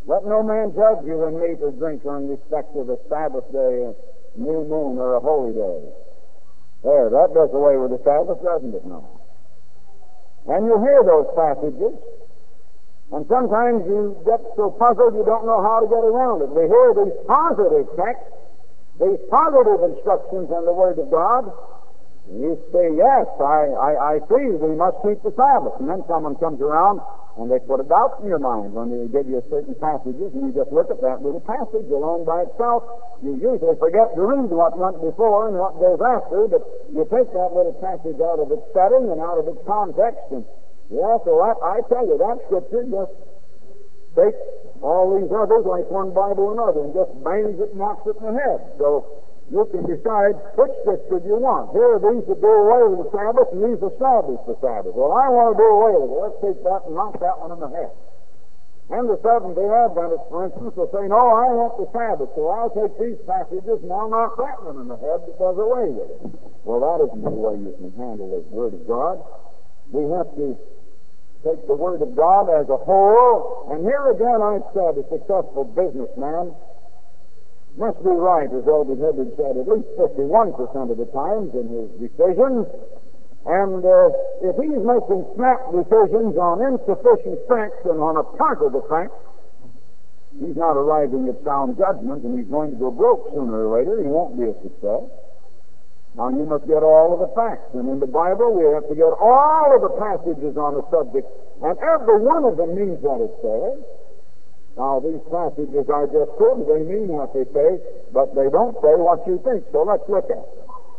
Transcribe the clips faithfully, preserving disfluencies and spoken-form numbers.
Let no man judge you in meat or drink or in respect of a Sabbath day, a new moon, or a holy day. There, that does away with the Sabbath, doesn't it now? And you hear those passages, and sometimes you get so puzzled you don't know how to get around it. We hear these positive texts, these positive instructions in the Word of God, and you say, yes, I, I, I see, we must keep the Sabbath. And then someone comes around and they put a doubt in your mind when they give you certain passages, and you just look at that little passage alone by itself. You usually forget to read what went before and what goes after, but you take that little passage out of its setting and out of its context, and yeah, so that, I tell you, that scripture just takes all these others like one Bible another and just bangs it and knocks it in the head. So you can decide which scripture you want. Here are these that do away with the Sabbath, and these establish the Sabbath. Well, I want to do away with it. Let's take that and knock that one in the head. And the Seventh-day Adventists, for instance, will say, no, I want the Sabbath, so I'll take these passages and I'll knock that one in the head that does away with it. Well, that isn't the way you can handle the Word of God. We have to take the Word of God as a whole, and here again I've said a successful businessman must be right, as Elder Hibbard said, at least fifty-one percent of the times in his decisions. And uh, if he's making snap decisions on insufficient facts and on a part of the facts, he's not arriving at sound judgment, and he's going to go broke sooner or later. He won't be a success. Now, you must get all of the facts. And in the Bible, we have to get all of the passages on the subject, and every one of them means what it says. Now, these passages I just quoted, they mean what they say, but they don't say what you think. So let's look at it.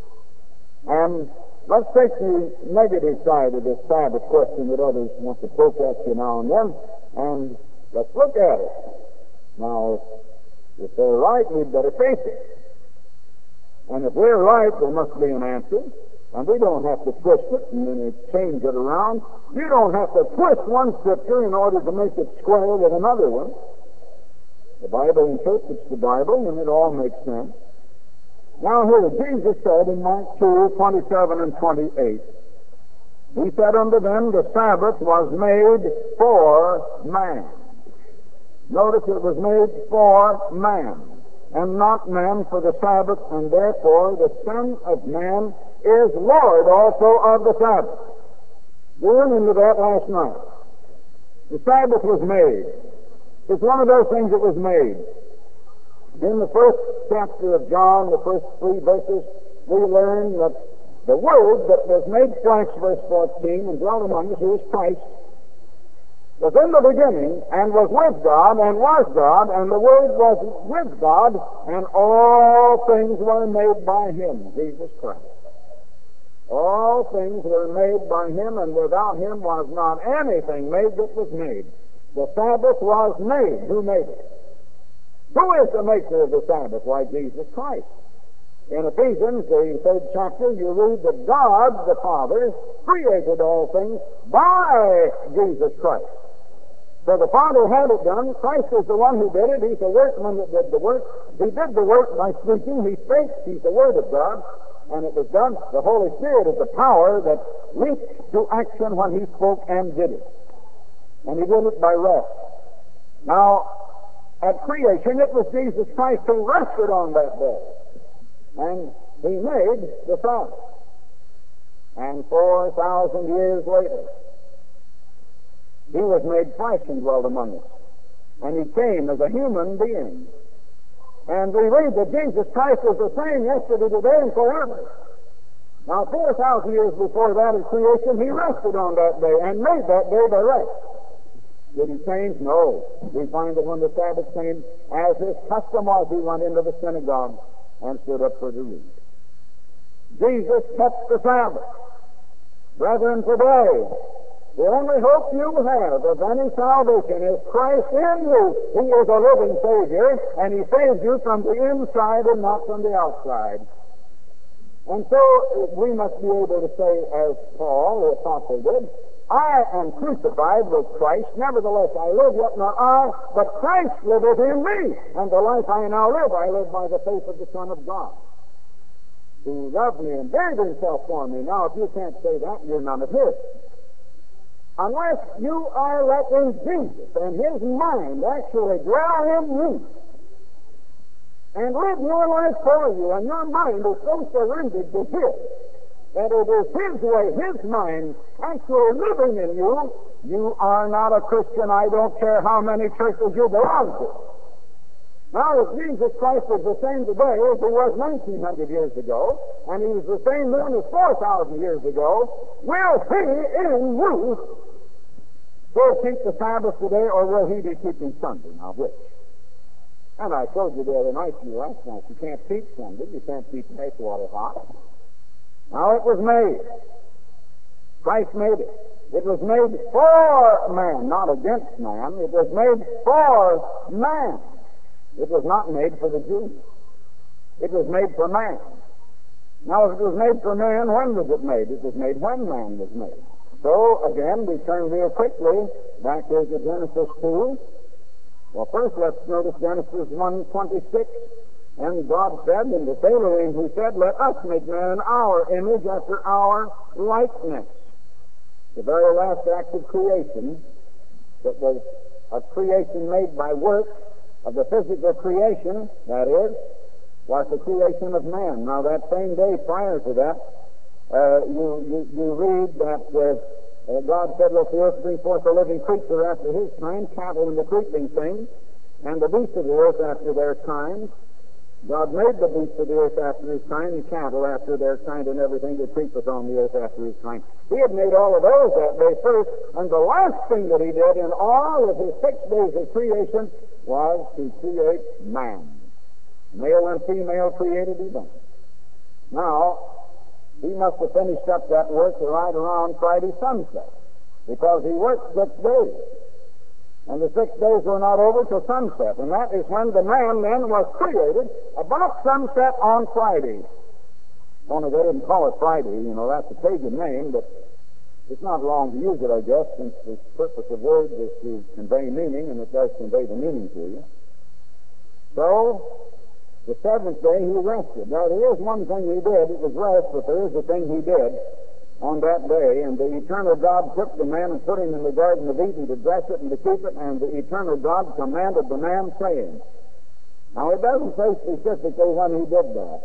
And let's take the negative side of this Sabbath question that others want to poke at you now and then, and let's look at it. Now, if they're right, we'd better face it. And if we're right, there must be an answer. And we don't have to twist it and then change it around. You don't have to twist one scripture in order to make it square with another one. The Bible interprets the Bible, and it all makes sense. Now here, Jesus said in Mark two, twenty-seven and twenty-eight, he said unto them, the Sabbath was made for man. Notice it was made for man, and not man for the Sabbath, and therefore the Son of Man is Lord also of the Sabbath. We went into that last night. The Sabbath was made. It's one of those things that was made. In the first chapter of John, the first three verses, we learn that the Word that was made flesh, verse fourteen, and dwelt among us, who is Christ, was in the beginning, and was with God, and was God, and the Word was with God, and all things were made by Him, Jesus Christ. All things were made by Him, and without Him was not anything made that was made. The Sabbath was made. Who made it? Who is the maker of the Sabbath? Why, Jesus Christ. In Ephesians, the third chapter, you read that God, the Father, created all things by Jesus Christ. So the Father had it done. Christ is the one who did it. He's the workman that did the work. He did the work by speaking. He spake. He's the Word of God. And it was done. The Holy Spirit is the power that leaped to action when He spoke and did it. And He did it by rest. Now, at creation, it was Jesus Christ who rested on that day. And He made the Sabbath. And four thousand years later, He was made flesh and dwelt among us. And He came as a human being. And we read that Jesus Christ is the same yesterday, today, and forever. Now, four thousand years before that in creation, He rested on that day and made that day by rest. Did He change? No. We find that when the Sabbath came, as His custom was, He went into the synagogue and stood up for the read. Jesus kept the Sabbath. Brethren, today, the only hope you have of any salvation is Christ in you. He is a living Savior, and He saves you from the inside and not from the outside. And so we must be able to say, as Paul, the apostle, did, I am crucified with Christ, nevertheless I live, yet not I, but Christ liveth in me. And the life I now live, I live by the faith of the Son of God, who loved me and gave Himself for me. Now, if you can't say that, you're none of His. unless you are letting Jesus and His mind actually dwell in you and live your life for you, and your mind is so surrendered to His that it is His way, His mind actually living in you, you are not a Christian. I don't care how many churches you belong to. Now, if Jesus Christ is the same today as He was nineteen hundred years ago, and He was the same then as four thousand years ago, will He in you still keep the Sabbath today, or will He be keeping Sunday? Now, which? And I told you the other night, you last night, you can't keep Sunday, you can't keep Bayswater hot. Now, it was made. Christ made it. It was made for man, not against man. It was made for man. It was not made for the Jews. It was made for man. Now, if it was made for man, when was it made? It was made when man was made. So, again, we turn real quickly back here to Genesis two. Well, first, let's notice Genesis one twenty-six. And God said, and the Elohim who said, let us make man in our image after our likeness. The very last act of creation, that was a creation made by works, of the physical creation, that is, was the creation of man. Now, that same day prior to that, uh, you, you, you read that uh, uh, God said, let the earth bring forth a living creature after his kind, cattle and the creeping things, and the beasts of the earth after their kind. God made the beasts of the earth after his kind, and cattle after their kind, and everything that creepeth on the earth after his kind. He had made all of those that day first, and the last thing that he did in all of his six days of creation was to create man. Male and female created he them. Now, he must have finished up that work right around Friday sunset, because he worked six days. And the six days were not over till sunset. And that is when the man then was created about sunset on Friday. Only they didn't call it Friday, you know, that's a pagan name, but it's not wrong to use it, I guess, since the purpose of words is to convey meaning, and it does convey the meaning to you. So, the seventh day he rested. Now, there is one thing he did. It was rest, but there is a thing he did on that day, and the eternal God took the man and put him in the Garden of Eden to dress it and to keep it, and the eternal God commanded the man, saying. Now, it doesn't say specifically when he did that,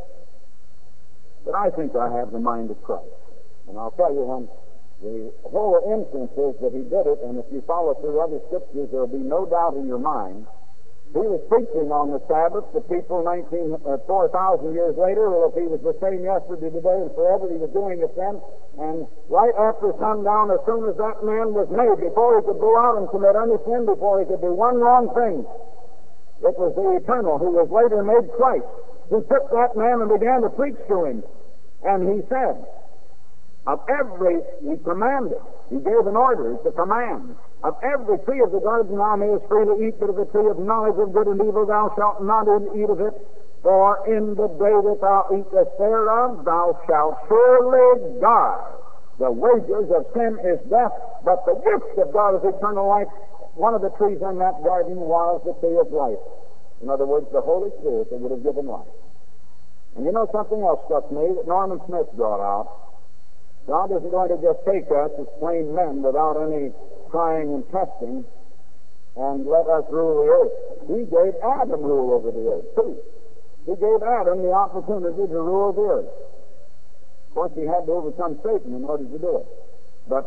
but I think I have the mind of Christ. And I'll tell you when the whole instance is that he did it, and if you follow through other scriptures, there will be no doubt in your mind. He was preaching on the Sabbath to people nineteen, uh, four thousand years later, or if he was the same yesterday, today, and forever, he was doing it then. And right after sundown, as soon as that man was made, before he could go out and commit any sin, before he could do one wrong thing, it was the Eternal, who was later made Christ, who took that man and began to preach to him. And he said, of every, he commanded, he gave an order, it's a command, of every tree of the garden thou mayest freely eat, but of the tree of knowledge of good and evil thou shalt not eat of it, for in the day that thou eatest thereof thou shalt surely die. The wages of sin is death, but the gift of God is eternal life. One of the trees in that garden was the tree of life. In other words, the Holy Spirit that would have given life. And you know, something else struck me that Norman Smith brought out. God isn't going to just take us as plain men without any trying and testing and let us rule the earth. He gave Adam rule over the earth, too. He gave Adam the opportunity to rule the earth. Of course, he had to overcome Satan in order to do it. But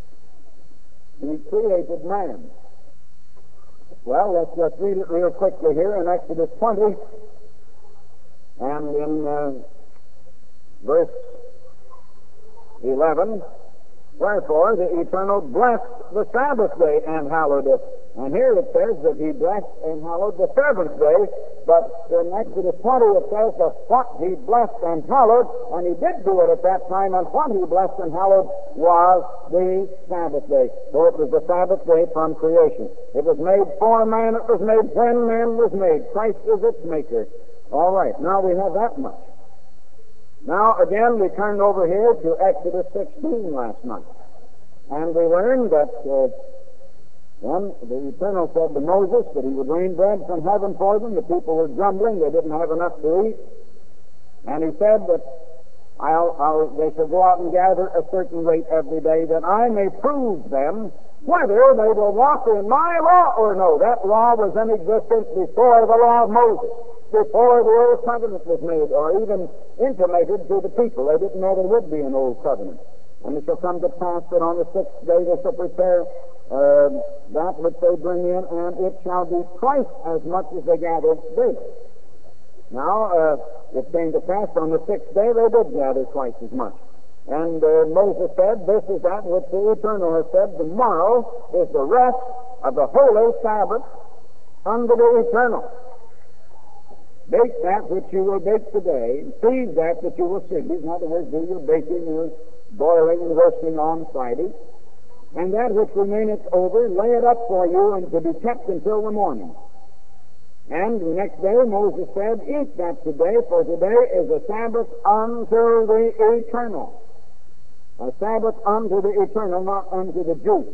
he created man. Well, let's just read it real quickly here in Exodus twenty and in uh, verse eleven. Wherefore the Eternal blessed the Sabbath day and hallowed it. And here it says that he blessed and hallowed the seventh day, but in Exodus twenty it says that what he blessed and hallowed, and he did do it at that time, and what he blessed and hallowed was the Sabbath day. So it was the Sabbath day from creation. It was made for man, it was made when man was made. Christ is its maker. All right, now we have that much. Now, again, we turned over here to Exodus sixteen last night. And we learned that uh, then the Eternal said to Moses that he would rain bread from heaven for them. The people were grumbling. They didn't have enough to eat. And he said that I'll, I'll, they shall go out and gather a certain rate every day, that I may prove them whether they will walk in my law or no. That law was in existence before the law of Moses, before the old covenant was made, or even intimated to the people. They didn't know there would be an old covenant. And it shall come to pass that on the sixth day they shall prepare uh, that which they bring in, and it shall be twice as much as they gathered daily. Now, uh, it came to pass on the sixth day they did gather twice as much. And uh, Moses said, this is that which the Eternal has said, tomorrow is the rest of the holy Sabbath unto the Eternal. Bake that which you will bake today, seethe that which you will seethe. In other words, do your baking, your boiling and roasting on Friday. And that which remaineth over, lay it up for you, and to be kept until the morning. And the next day Moses said, eat that today, for today is a Sabbath unto the Eternal. A Sabbath unto the Eternal, not unto the Jews.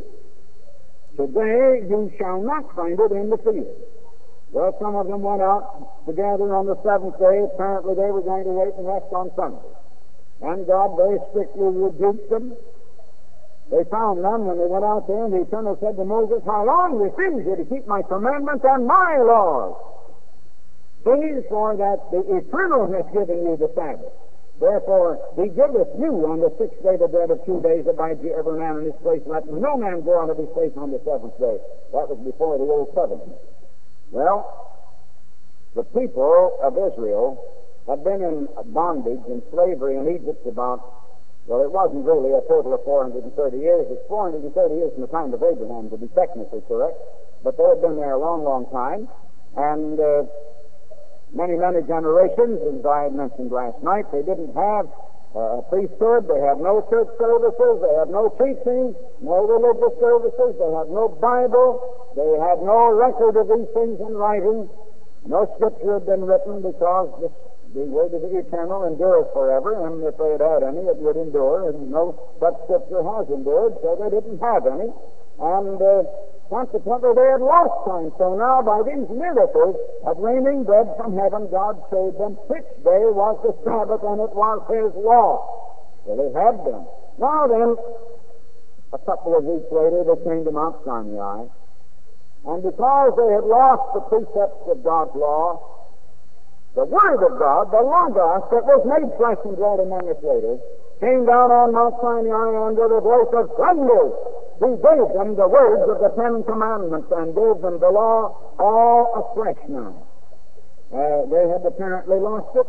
Today you shall not find it in the field. Well, some of them went out to gather on the seventh day. Apparently they were going to wait and rest on Sunday. And God very strictly rebuked them. They found none when they went out there, and the Eternal said to Moses, how long refuse you to keep my commandments and my laws? See, for that the Eternal has given you the Sabbath. Therefore, he giveth you on the sixth day the bread of two days, abide ye every man in his place, let no man go out of his place on the seventh day. That was before the old covenant. Well, the people of Israel had been in bondage and slavery in Egypt about, well, it wasn't really a total of four hundred thirty years. It's four hundred thirty years from the time of Abraham, to be technically correct. But they had been there a long, long time. And uh, many, many generations, as I had mentioned last night, they didn't have uh, a priesthood. They had no church services. They had no teaching, no religious services. They had no Bible. They had no record of these things in writing. No scripture had been written, because the The word of the Eternal endures forever, and if they had had any, it would endure, and no such scripture has endured, so they didn't have any. And uh, consequently, they had lost time. So now, by these miracles of raining bread from heaven, God showed them which day was the Sabbath, and it was His law. So they had them. Now then, a couple of weeks later, they came to Mount Sinai, and because they had lost the precepts of God's law, the Word of God, the Logos, that was made flesh and dwelt among us later, came down on Mount Sinai under the voice of thunder. He gave them the words of the Ten Commandments and gave them the law all afresh now. Uh, they had apparently lost it.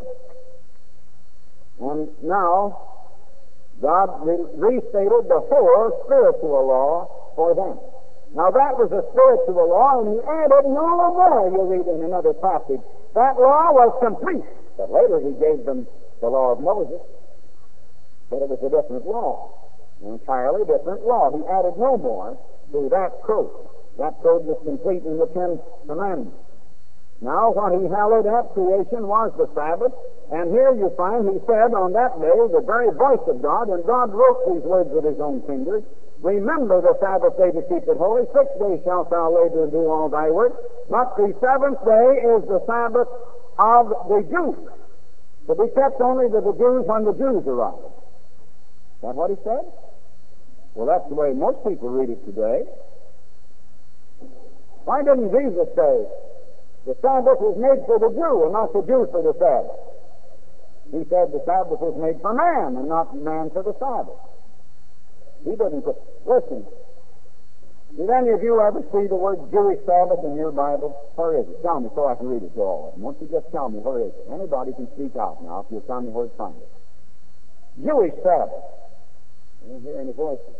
And now, God re- restated the whole spiritual law for them. Now, that was a spiritual law, and He added no more, you read in another passage. That law was complete. But later He gave them the law of Moses. But it was a different law. An entirely different law. He added no more to that code. That code was complete in the Ten Commandments. Now, what He hallowed at creation was the Sabbath. And here you find He said on that day, the very voice of God, and God wrote these words with His own finger, remember the Sabbath day to keep it holy. Six days shalt thou labor and do all thy work. But the seventh day is the Sabbath of the Jews, to be kept only to the Jews when the Jews arrive. Is that what He said? Well, that's the way most people read it today. Why didn't Jesus say, the Sabbath was made for the Jew and not the Jew for the Sabbath? He said the Sabbath was made for man and not man for the Sabbath. He didn't put... Listen, did any of you ever see the word Jewish Sabbath in your Bible? Where is it? Tell me so I can read it to all of them. Won't you just tell me where is it? Anybody can speak out now if you'll tell me where to find it. Jewish Sabbath. I don't hear any voices.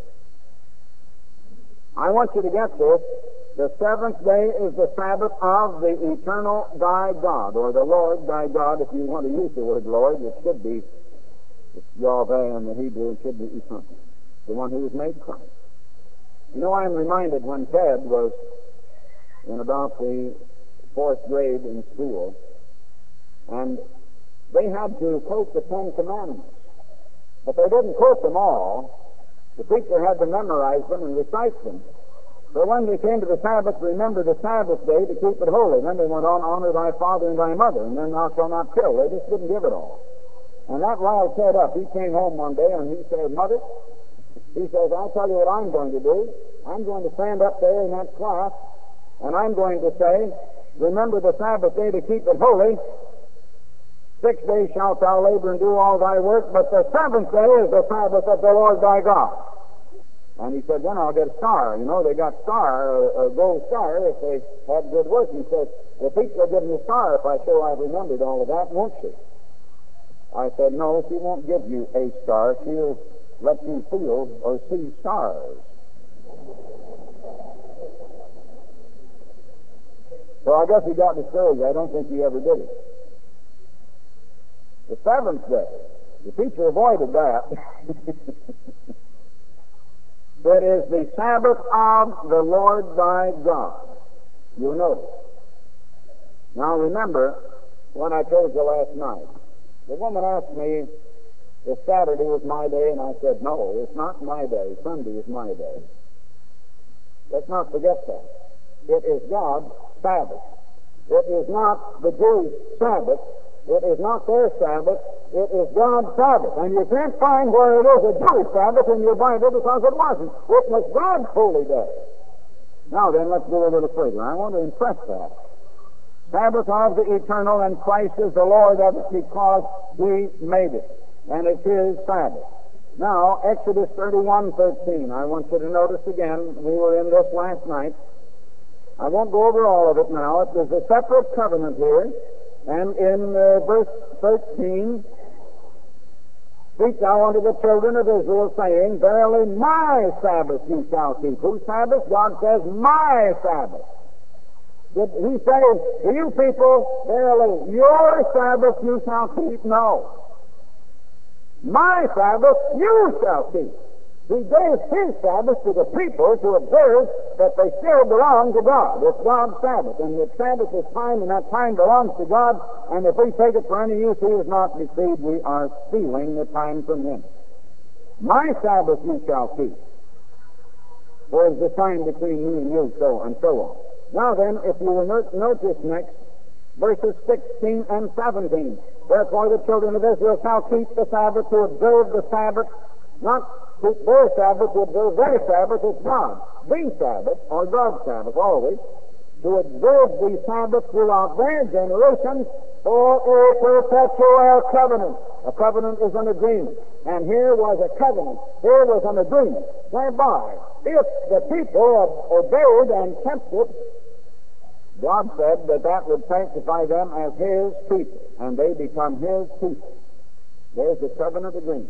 I want you to get this. The seventh day is the Sabbath of the Eternal thy God, or the Lord thy God. If you want to use the word Lord, it should be it's Yahweh in the Hebrew. It should be Eternal. The one who was made Christ. You know, I'm reminded when Ted was in about the fourth grade in school, and they had to quote the Ten Commandments. But they didn't quote them all. The teacher had to memorize them and recite them. So when they came to the Sabbath, remember the Sabbath day to keep it holy. Then they went on, honor thy father and thy mother, and then thou shalt not kill. They just didn't give it all. And that riled Ted up. He came home one day and he said, Mother, he says, I'll tell you what I'm going to do. I'm going to stand up there in that class, and I'm going to say, remember the Sabbath day to keep it holy. Six days shalt thou labor and do all thy work, but the seventh day is the Sabbath of the Lord thy God. And he said, then I'll get a star. You know, they got star, a, a gold star, if they had good work. He said, the teacher will give me a star if I show I've remembered all of that, won't she? I said, no, she won't give you a star. She'll let you feel or see stars. So I guess he got discouraged. I don't think he ever did it. The seventh day, the teacher avoided that. It is the Sabbath of the Lord thy God. You notice. Now remember, when I told you last night, the woman asked me if Saturday was my day, and I said, no, it's not my day. Sunday is my day. Let's not forget that. It is God's Sabbath. It is not the Jews' Sabbath. It is not their Sabbath. It is God's Sabbath. And you can't find where it is a Jewish Sabbath in your Bible because it wasn't. It was God's holy day. Now then, let's go a little further. I want to impress that. Sabbath of the eternal, and Christ is the Lord of it because He made it. And it's His Sabbath. Now, Exodus thirty-one thirteen. I want you to notice again, we were in this last night. I won't go over all of it now. There's a separate covenant here. And in uh, verse thirteen, speak thou unto the children of Israel, saying, verily my Sabbath you shall keep. Whose Sabbath? God says, my Sabbath. Did he say to you people, verily your Sabbath you shall keep? No. My Sabbath you shall keep. He gave His Sabbath to the people to observe that they still belong to God. It's God's Sabbath. And the Sabbath is time, and that time belongs to God. And if we take it for any use He is not deceived, we are stealing the time from Him. My Sabbath you shall keep. For is the sign between me and you, so and so on. Now then, if you will notice next, verses sixteen and seventeen. Therefore the children of Israel shall keep the Sabbath, to observe the Sabbath, not keep their Sabbath, to observe their Sabbath. It's God. The Sabbath, or God's Sabbath, always, to observe the Sabbath throughout their generations for a perpetual covenant. A covenant is an agreement. And here was a covenant. Here was an agreement. Whereby, if the people obeyed and kept it, God said that that would sanctify them as His people, and they become His people. There's the covenant agreement.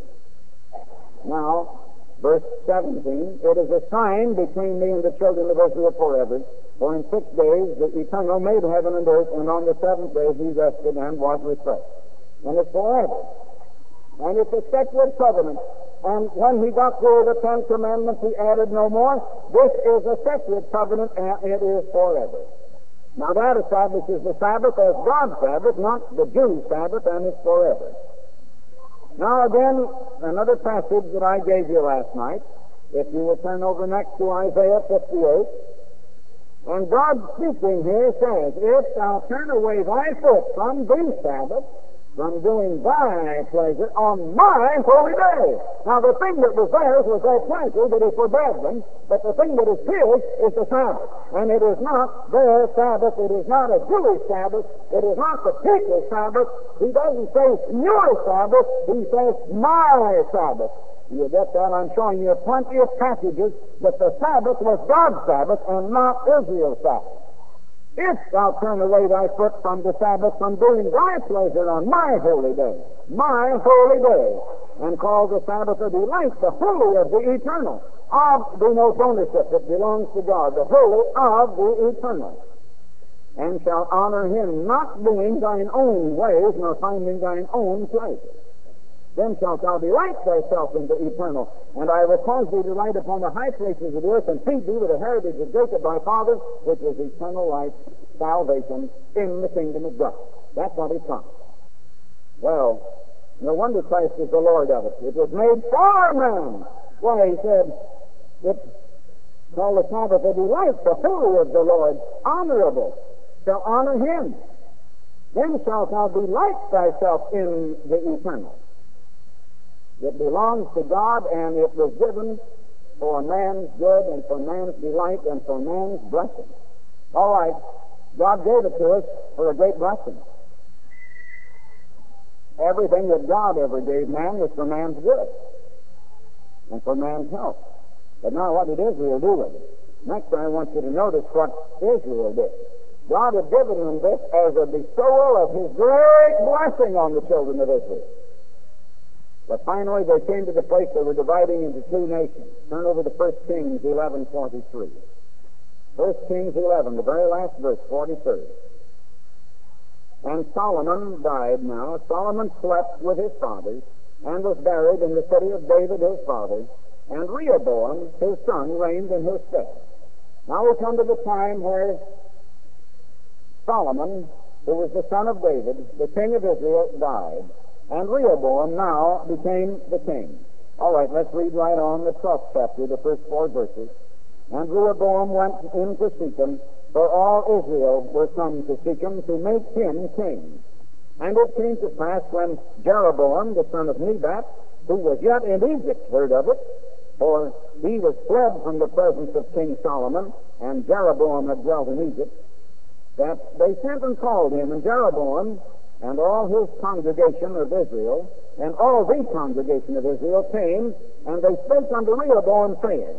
Now, verse seventeen, it is a sign between me and the children of Israel forever. For in six days the Eternal made heaven and earth, and on the seventh day He rested and was refreshed. And it's forever. And it's a sacred covenant. And when He got through the Ten Commandments, He added no more. This is a sacred covenant, and it is forever. Now that establishes the Sabbath as God's Sabbath, not the Jews' Sabbath, and it's forever. Now again, another passage that I gave you last night, if you will turn over next to Isaiah fifty-eight, and God speaking here says, if thou turn away thy foot from the Sabbath, from doing thy pleasure on my holy day. Now the thing that was theirs was their pleasure that He forbade them, but the thing that is His is the Sabbath. And it is not their Sabbath, it is not a Jewish Sabbath, it is not the people's Sabbath. He doesn't say your Sabbath, He says my Sabbath. You get that? I'm showing you plenty of passages that the Sabbath was God's Sabbath and not Israel's Sabbath. If thou turn away thy foot from the Sabbath, from doing thy pleasure on my holy day, my holy day, and call the Sabbath a delight, the holy of the eternal, of denotes ownership, it belongs to God, the holy of the eternal, and shalt honor Him, not doing thine own ways, nor finding thine own pleasure. Then shalt thou delight thyself in the eternal, and I will cause thee to light upon the high places of the earth, and feed thee with the heritage of Jacob thy father, which is eternal life, salvation in the kingdom of God. That's what He promised. Well, no wonder Christ is the Lord of it. It was made for man. Why, He said, it's called the Sabbath a delight, the holy of the Lord, honorable, shall honor Him. Then shalt thou delight thyself in the eternal. It belongs to God, and it was given for man's good and for man's delight and for man's blessing. All right, God gave it to us for a great blessing. Everything that God ever gave man was for man's good and for man's health. But now what did Israel do with it? Next, I want you to notice what Israel did. God had given them this as a bestowal of His great blessing on the children of Israel. But finally, they came to the place they were dividing into two nations. Turn over to First Kings eleven forty-three. First Kings eleven, the very last verse, forty-third. And Solomon died now. Solomon slept with his fathers and was buried in the city of David his father. And Rehoboam, his son, reigned in his stead. Now we come to the time where Solomon, who was the son of David, the king of Israel, died. And Rehoboam now became the king. All right, let's read right on the twelfth chapter, the first four verses. And Rehoboam went into Shechem, for all Israel were come to Shechem to make him king. And it came to pass when Jeroboam, the son of Nebat, who was yet in Egypt, heard of it, for he was fled from the presence of King Solomon, and Jeroboam had dwelt in Egypt, that they sent and called him, and Jeroboam and all his congregation of Israel, and all the congregation of Israel came, and they spake unto Rehoboam, saying,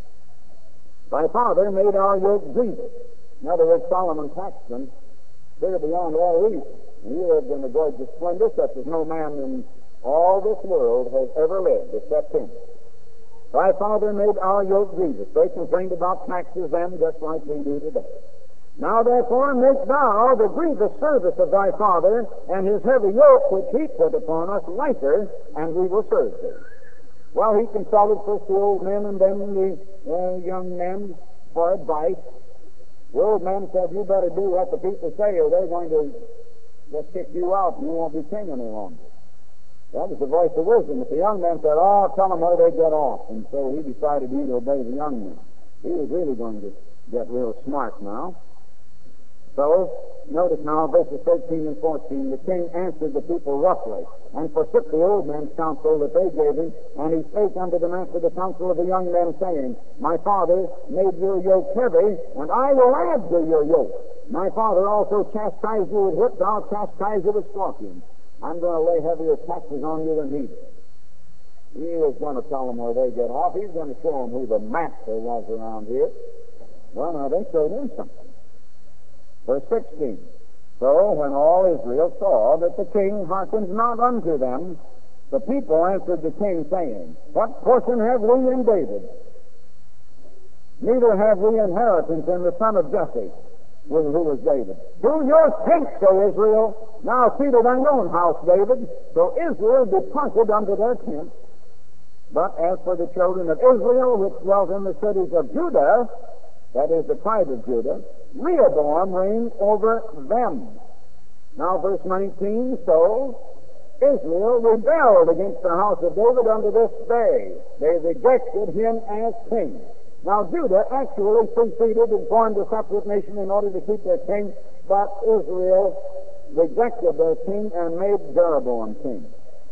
Thy father made our yoke grievous. In other words, Solomon taxed them clear beyond all reason. And he lived in a gorgeous splendor such as no man in all this world has ever lived except him. Thy father made our yoke grievous. They complained about taxes then just like we do today. Now therefore make thou the grievous service of thy father and his heavy yoke which he put upon us lighter, and we will serve thee. Well, he consulted first the old men and then the uh, young men for advice. The old men said, you better do what the people say or they're going to just kick you out and you won't be king any longer. That was the voice of wisdom. But the young men said, oh, tell them where they get off. And so he decided he'd obey the young men. He was really going to get real smart now. So, notice now, verses thirteen and fourteen, the king answered the people roughly, and forsook the old men's counsel that they gave him, and he spake unto them after the counsel of the young men, saying, My father made your yoke heavy, and I will add to your yoke. My father also chastised you with whips, I'll chastise you with scorpions. I'm going to lay heavier taxes on you than he did. He was going to tell them where they get off. He's going to show them who the master was around here. Well, now, they showed him something. Verse sixteen, So when all Israel saw that the king hearkened not unto them, the people answered the king, saying, What portion have we in David? Neither have we inheritance in the son of Jesse, who was David. Do your think, O Israel, now see to thine own house, David. So Israel departed unto their tents. But as for the children of Israel, which dwelt in the cities of Judah, that is the tribe of Judah, Rehoboam reigned over them. Now verse nineteen, So Israel rebelled against the house of David unto this day. They rejected him as king. Now Judah actually seceded and formed a separate nation in order to keep their king, but Israel rejected their king and made Jeroboam king.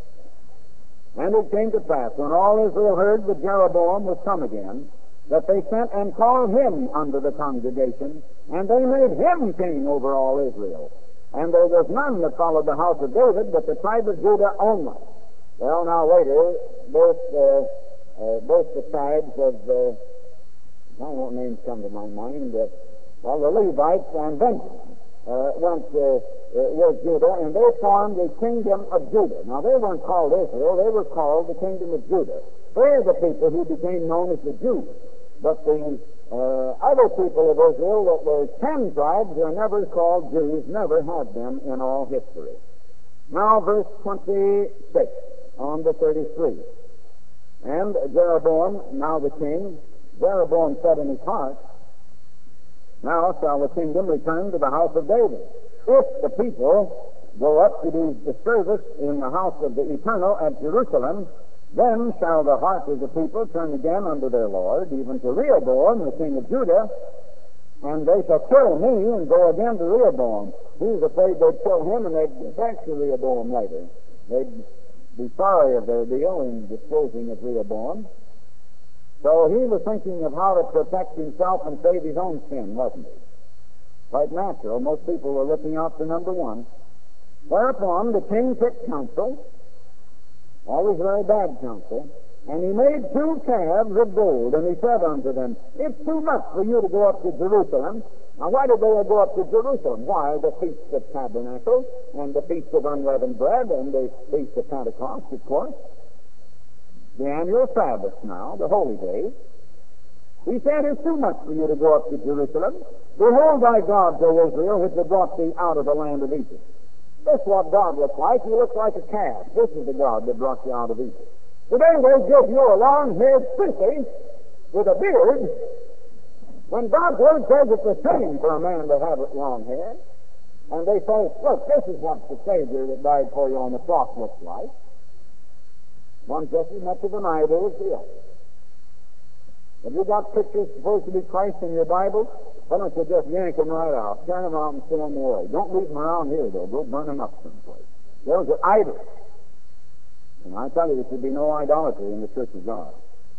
And it came to pass, when all Israel heard that Jeroboam was come again, that they sent and called him unto the congregation, and they made him king over all Israel. And there was none that followed the house of David, but the tribe of Judah only. Well, now later, both uh, uh, both the tribes of, uh, I don't know what names come to my mind, but, well, the Levites and Benjamin uh, went uh, uh, with Judah, and they formed the kingdom of Judah. Now, they weren't called Israel, they were called the kingdom of Judah. They're the people who became known as the Jews. But the uh, other people of Israel that were ten tribes were never called Jews, never had them in all history. Now verse twenty-six on to thirty-three. And Jeroboam, now the king, Jeroboam said in his heart, Now shall the kingdom return to the house of David. If the people go up to do the service in the house of the Eternal at Jerusalem, then shall the heart of the people turn again unto their Lord, even to Rehoboam, the king of Judah, and they shall kill me and go again to Rehoboam. He was afraid they'd kill him and they'd get back to Rehoboam later. They'd be sorry of their deal in disposing of Rehoboam. So he was thinking of how to protect himself and save his own sin, wasn't he? Quite natural. Most people were looking out for number one. Whereupon the king took counsel, always very bad counsel, and he made two calves of gold, and he said unto them, It's too much for you to go up to Jerusalem. Now, why did they go up to Jerusalem? Why? The Feast of Tabernacles, and the Feast of Unleavened Bread, and the Feast of Pentecost, of course. The annual Sabbath now, the holy days. He said, It's too much for you to go up to Jerusalem. Behold thy God, O Israel, which have brought thee out of the land of Egypt. This is what God looks like. He looks like a calf. This is the God that brought you out of Egypt. But anyway, give you a long-haired sissy with a beard, when God's Word says it's a shame for a man to have long hair. And they say, look, this is what the Savior that died for you on the cross looks like. One just as much of an idol as the other. Have you got pictures supposed to be Christ in your Bible? Why don't you just yank them right out, turn them out and throw them away? Don't leave them around here, though. Go burn them up someplace. Those are idols. And I tell you, there should be no idolatry in the Church of God.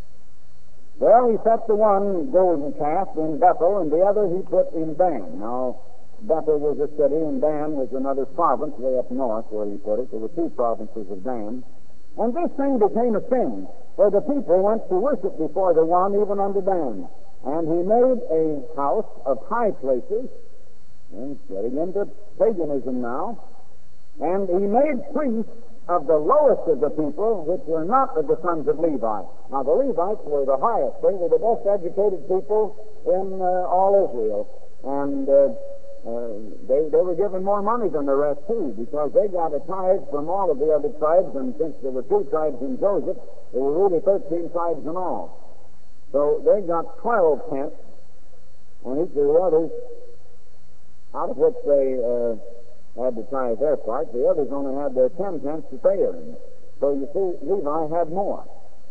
Well, he set the one golden calf in Bethel, and the other he put in Dan. Now, Bethel was a city, and Dan was another province way up north where he put it. There were two provinces of Dan. And this thing became a sin, where the people went to worship before the one, even unto Dan. And he made a house of high places, and getting into paganism now, and he made priests of the lowest of the people, which were not of the sons of Levi. Now, the Levites were the highest. They were the best educated people in uh, all Israel. And uh, uh, they, they were given more money than the rest, too, because they got a tithe from all of the other tribes, and since there were two tribes in Joseph, there were really thirteen tribes in all. So they got twelve tenths on each of the others, out of which they uh, had to tithe their part. The others only had their ten tenths to pay in. So you see, Levi had more.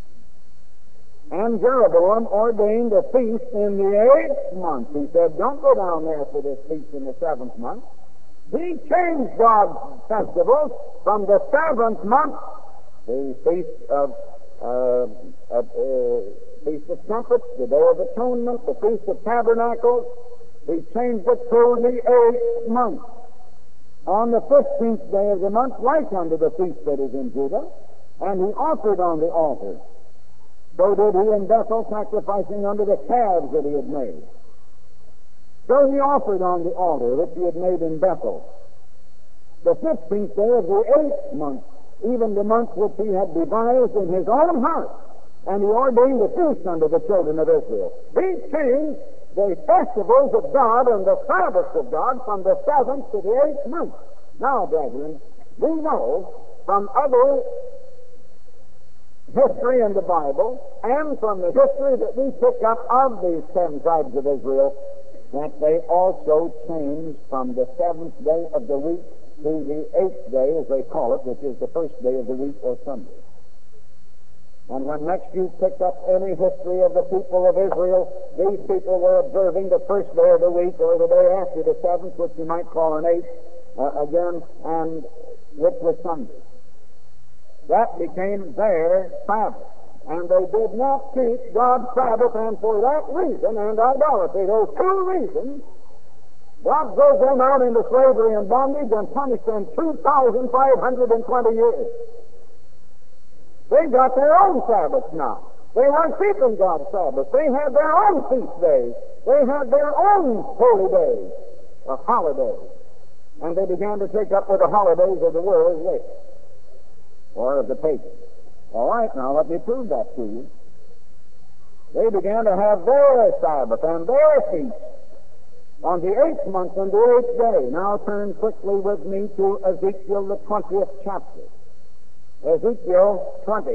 And Jeroboam ordained a feast in the eighth month. He said, don't go down there for this feast in the seventh month. He changed God's festivals from the seventh month, the feast of uh, uh, uh, Feast of Trumpets, the Day of Atonement, the Feast of Tabernacles. He changed it to the eighth month. On the fifteenth day of the month, like unto the feast that is in Judah, and he offered on the altar. So did he in Bethel, sacrificing unto the calves that he had made. So he offered on the altar which he had made in Bethel. The fifteenth day of the eighth month, even the month which he had devised in his own heart, and he ordained a feast unto the children of Israel. He changed the festivals of God and the Sabbaths of God from the seventh to the eighth month. Now, brethren, we know from other history in the Bible and from the history that we pick up of these ten tribes of Israel that they also changed from the seventh day of the week to the eighth day, as they call it, which is the first day of the week or Sunday. And when next you pick up any history of the people of Israel, these people were observing the first day of the week or the day after the seventh, which you might call an eighth, uh, again, and which was Sunday. That became their Sabbath. And they did not keep God's Sabbath, and for that reason, and idolatry, those two reasons, God throws them out into slavery and bondage and punished them two thousand five hundred twenty years. They got their own Sabbaths now. They weren't keeping God's Sabbath. They had their own feast days. They had their own holy days, or holidays. And they began to take up with the holidays of the world later, or of the pagans. All right, now let me prove that to you. They began to have their Sabbath and their feast on the eighth month and the eighth day. Now turn quickly with me to Ezekiel, the twentieth chapter. Ezekiel twenty,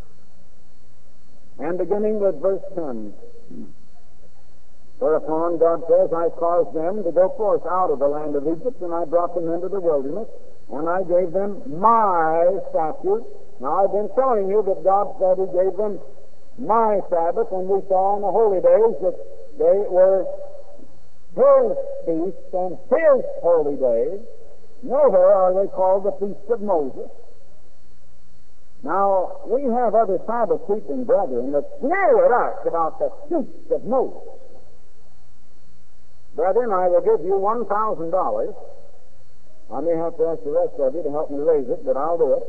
and beginning with verse ten. Whereupon God says, I caused them to go forth out of the land of Egypt, and I brought them into the wilderness, and I gave them my statutes. Now, I've been showing you that God said he gave them my Sabbath, and we saw on the holy days that they were his feasts and his holy days. Nowhere are they called the feast of Moses. Now, we have other Sabbath-keeping brethren that sneer at us about the feast of Moses. Brethren, I will give you one thousand dollars. I may have to ask the rest of you to help me raise it, but I'll do it.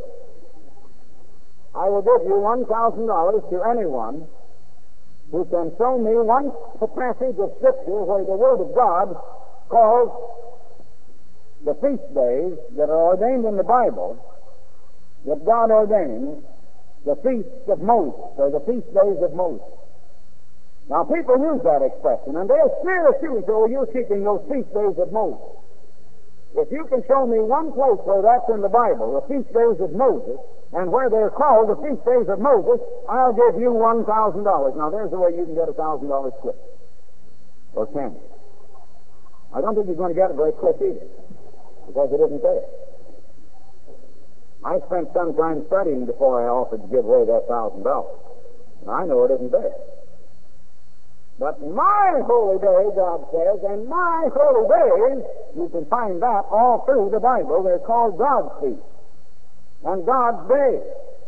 I will give you one thousand dollars to anyone who can show me one passage of Scripture where the Word of God calls the feast days that are ordained in the Bible, that God ordained, the feasts of Moses, or the feast days of Moses. Now, people use that expression, and they'll sneer at you and say, well, you're keeping those feast days of Moses. If you can show me one place where that's in the Bible, the feast days of Moses, and where they're called the feast days of Moses, I'll give you one thousand dollars. Now, there's a way you can get one thousand dollars quick. Or can you? I don't think you're going to get it very quick either, because it isn't there. I spent some time studying before I offered to give away that one thousand dollars. And I know it isn't there. But my holy day, God says, and my holy days, you can find that all through the Bible. They're called God's feasts and God's days.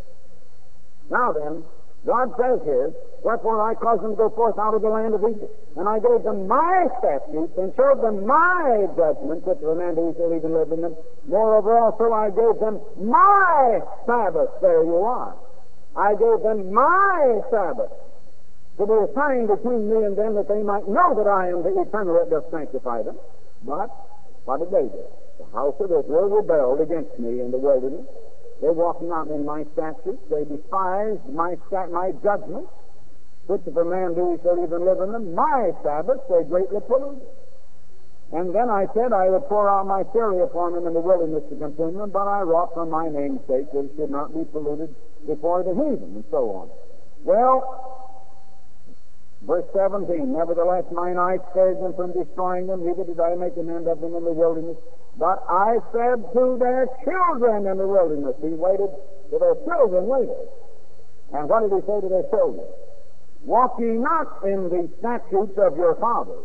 Now then, God says here, wherefore I caused them to go forth out of the land of Egypt, and I gave them my statutes and showed them my judgments, which the man who shall even live in them. Moreover also I gave them my Sabbath. There you are. I gave them my Sabbath to be a sign between me and them, that they might know that I am the eternal that doth sanctify them. But what did they do? The house of Israel rebelled against me in the wilderness. They walked not in my statutes. They despised my stat- my judgments, which if a man do, he shall even live in them. My Sabbaths they greatly polluted. And then I said I would pour out my fury upon them in the wilderness to consume them, but I wrought for my name's sake that it should not be polluted before the heathen, and so on. Well, verse seventeen, nevertheless mine eye spared them from destroying them, neither did I make an end of them in the wilderness. But I said to their children in the wilderness, he waited till their children waited. And what did he say to their children? Walk ye not in the statutes of your fathers,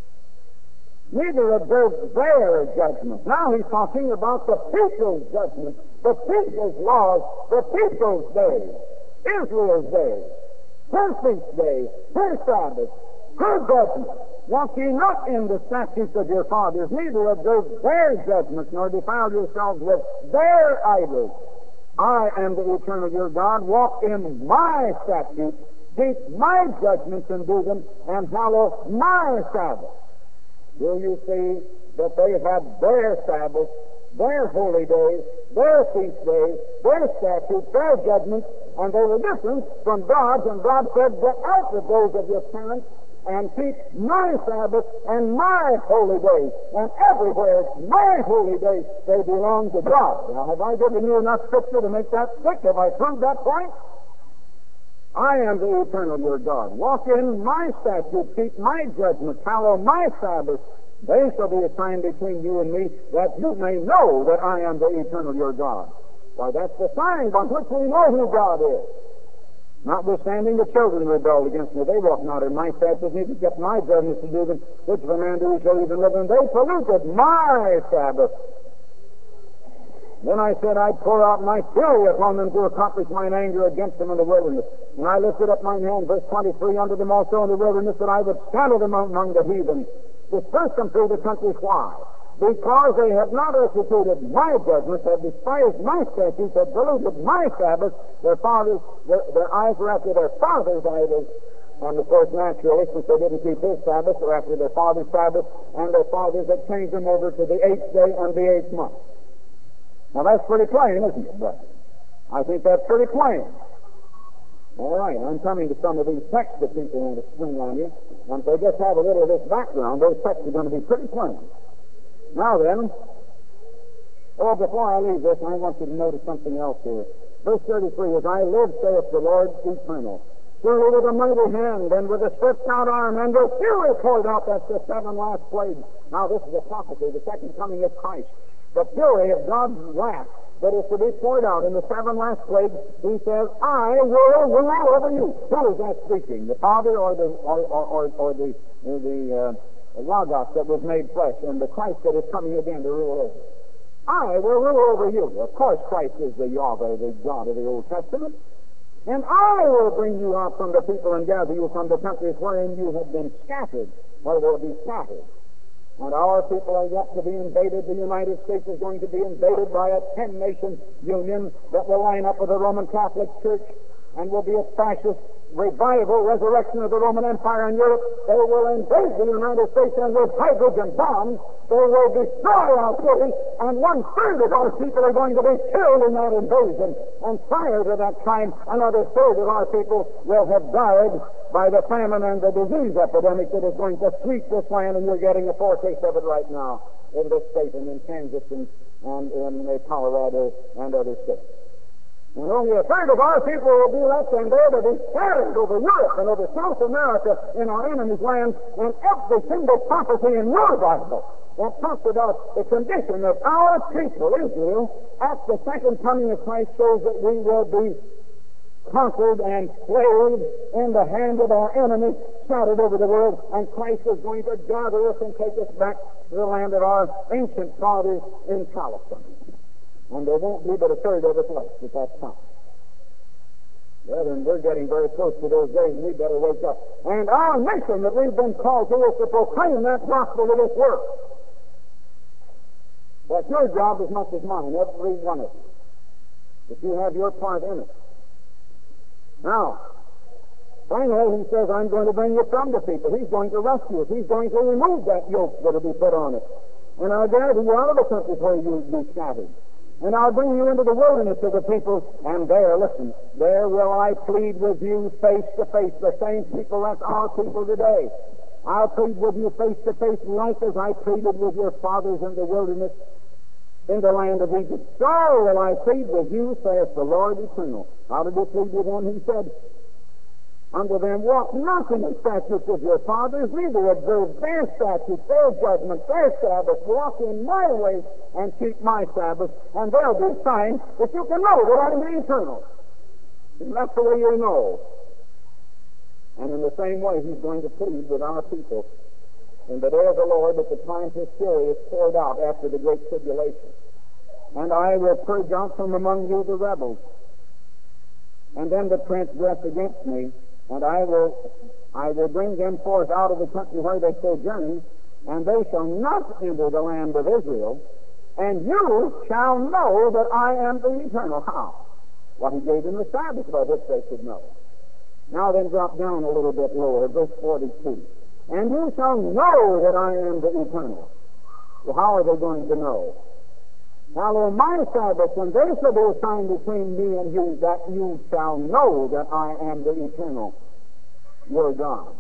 neither observe their judgments. Now he's talking about the people's judgments, the people's laws, the people's days, Israel's days, her feast days, her Sabbath, her judgment. Walk ye not in the statutes of your fathers, neither observe their judgments, nor defile yourselves with their idols. I am the eternal your God. Walk in my statutes, keep my judgments and do them, and hallow my Sabbath. Will you see that they had their Sabbath, their holy days, their feast days, their statutes, their judgments, and they were different from God's, and God said, get out of those of your parents and keep my Sabbath and my holy days. And everywhere it's my holy days, they belong to God. Now, have I given you enough Scripture to make that stick? Have I proved that point? I am the eternal your God. Walk in my statutes, keep my judgments, hallow my Sabbath. They shall be a sign between you and me, that you may know that I am the eternal your God. Why, that's the sign by which we know who God is. Notwithstanding, the children rebelled against me. They walked not in my statutes, neither kept my judgments to do them, which if a man do, he shall even live in. They polluted my Sabbath. Then I said I'd pour out my fury upon them to accomplish mine anger against them in the wilderness. And I lifted up mine hand, verse twenty-three, unto them also in the wilderness, that I would scatter them among the heathen, disperse them through the countries. Why? Because they have not executed my judgments, have despised my statutes, have polluted my Sabbath. Their fathers, their, their eyes were after their fathers' idols. And of course, naturally, since they didn't keep his Sabbath, they're after their father's Sabbath, and their fathers had changed them over to the eighth day and the eighth month. Now that's pretty plain, isn't it, brother? I think that's pretty plain. All right, I'm coming to some of these texts that people want to swing on you. And if they just have a little of this background, those texts are going to be pretty plain. Now then, oh, before I leave this, I want you to notice something else here. Verse thirty-three, as I live, saith the Lord eternal, surely with a mighty hand and with a stretched out arm and with fury poured out, that's the seven last plagues. Now this is a prophecy, the second coming of Christ. The fury of God's wrath that is to be poured out in the seven last plagues. He says, I will rule over you. Who is that speaking? The Father or the or or, or, or the the uh, Logos that was made flesh, and the Christ that is coming again to rule over. I will rule over you. Of course, Christ is the Yahweh, the God of the Old Testament. And I will bring you out from the people and gather you from the countries wherein you have been scattered, where will be scattered. And our people are yet to be invaded. The United States is going to be invaded by a ten-nation union that will line up with the Roman Catholic Church and will be a fascist revival, resurrection of the Roman Empire in Europe. They will invade the United States, and with hydrogen bombs, they will destroy our city, and one-third of our people are going to be killed in that invasion. And prior to that time, another third of our people will have died by the famine and the disease epidemic that is going to sweep this land, and you're getting a foretaste of it right now in this state and in Kansas and, and in Colorado and other states. And only a third of our people will be left, and they're to be scattered over Europe and over South America in our enemy's land. And every single prophecy in your Bible that talks about the condition of our people, Israel, at the second coming of Christ shows that we will be conquered and slaved in the hand of our enemies scattered over the world, and Christ is going to gather us and take us back to the land of our ancient fathers in Palestine. And there won't be but a third of us left at that time. Brethren, we're getting very close to those days, and we better wake up. And our mission that we've been called to is to proclaim that gospel to this world. That's your job as much as mine, every one of you. If you have your part in it. Now, finally, he says, I'm going to bring you from the people. He's going to rescue us. He's going to remove that yoke that will be put on it. And I'll gather you out of the countries where you'll be scattered. And I'll bring you into the wilderness of the people, and there, listen, there will I plead with you face to face. The same people, that's our people today. I'll plead with you face to face, like as I pleaded with your fathers in the wilderness in the land of Egypt. So will I plead with you, saith the Lord eternal. How did he plead with them? He said, unto them, walk not in the statutes of your fathers, neither observe their statutes, their judgments, their Sabbaths. Walk in my ways and keep my Sabbaths, and there'll be a sign that you can know that I am the eternal. And that's the way you know. And in the same way, he's going to plead with our people in the day of the Lord at the time his fury is poured out after the great tribulation. And I will purge out from among you the rebels, and them that transgress against me, and I will I will bring them forth out of the country where they sojourn, and they shall not enter the land of Israel, and you shall know that I am the eternal. How? Well, he gave them the Sabbath by which they should know. Now then, drop down a little bit lower, verse forty-two. And you shall know that I am the eternal. Well, how are they going to know? Hallow my Sabbath, and there shall be a sign between me and you, that you shall know that I am the eternal, your God.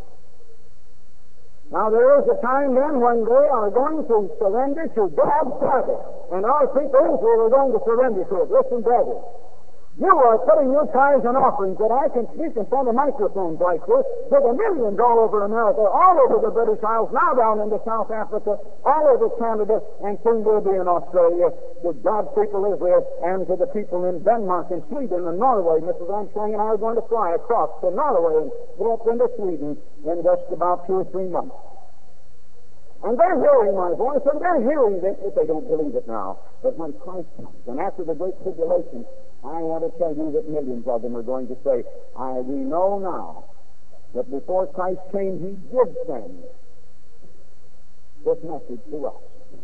Now there is a time then when they are going to surrender to God's Sabbath, and our people Israel are going to surrender to it. Listen, brothers. You are putting your tithes and offerings that I can speak in front of microphones like this to the millions all over America, all over the British Isles, now down into South Africa, all over Canada, and soon will be in Australia, to God's people Israel, and to the people in Denmark and Sweden and Norway. Missus Armstrong and I are going to fly across to Norway and go up into Sweden in just about two or three months. And they're hearing my voice, and they're hearing this, if they don't believe it now. But when Christ comes, and after the great tribulation, I want to tell you that millions of them are going to say, I, we know now that before Christ came, he did send this message to us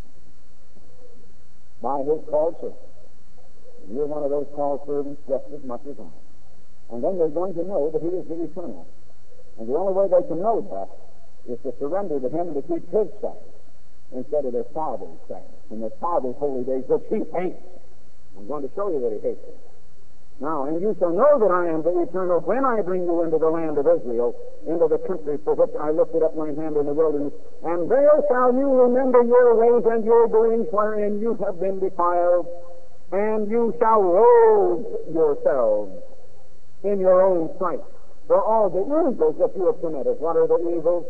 by his called servants. You're one of those called servants just as much as I am. And then they're going to know that he is the eternal. And the only way they can know that is to surrender to him and to keep his Sabbath instead of their father's Sabbath and their father's holy days, which he hates. I'm going to show you that he hates it. Now, and you shall know that I am the eternal when I bring you into the land of Israel, into the country for which I lifted up my hand in the wilderness. And there shall you remember your ways and your doings wherein you have been defiled, and you shall loathe yourselves in your own sight for all the evils that you have committed. What are the evils?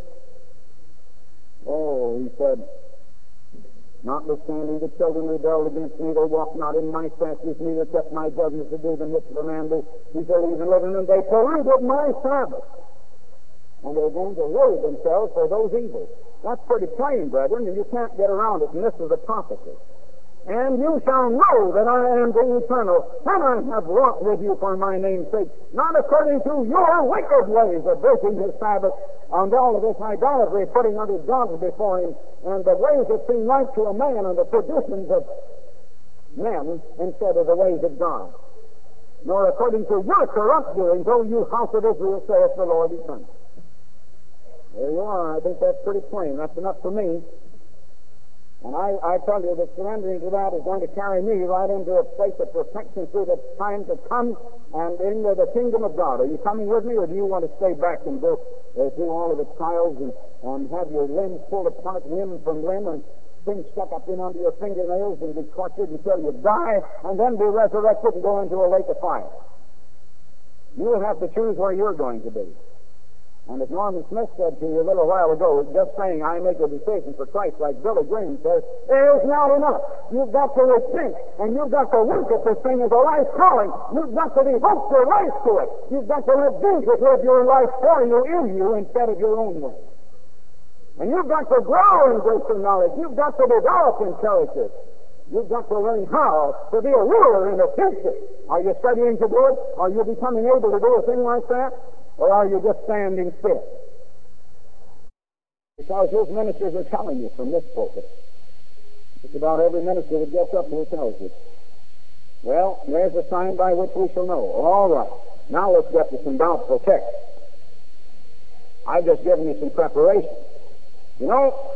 Oh, he said, notwithstanding the children rebelled against me, they walked not in my statutes, neither kept my judgments to do them which commanded. He shall even live in them. They polluted my Sabbath. And they're going to loathe themselves for those evils. That's pretty plain, brethren, and you can't get around it, and this is a prophecy. And you shall know that I am the eternal, when I have walked with you for my name's sake, not according to your wicked ways of breaking his Sabbath, and all of this idolatry, putting other gods before him, and the ways that seem right to a man, and the traditions of men instead of the ways of God. Nor according to your corrupt doings, O you house of Israel, saith the Lord eternal. There you are. I think that's pretty plain. That's enough for me. And I, I tell you that surrendering to that is going to carry me right into a place of perfection through the time to come and into the kingdom of God. Are you coming with me, or do you want to stay back and go uh, through all of the trials and, and have your limbs pulled apart limb from limb and things stuck up in under your fingernails and be tortured until you die and then be resurrected and go into a lake of fire? You'll have to choose where you're going to be. And as Norman Smith said to you a little while ago, just saying I make a decision for Christ, like Billy Graham says, it is not enough. You've got to repent, and you've got to look at this thing as a life calling. You've got to devote your life to it. You've got to let Jesus live your life for you, in you, instead of your own way. And you've got to grow in grace and knowledge. You've got to develop in character. You've got to learn how to be a ruler in the future. Are you studying to do it? Are you becoming able to do a thing like that? Or are you just standing still? Because those ministers are telling you from this pulpit. Just about every minister that gets up here tells you. Well, there's a sign by which we shall know. All right. Now let's get to some doubtful texts. I've just given you some preparation. You know,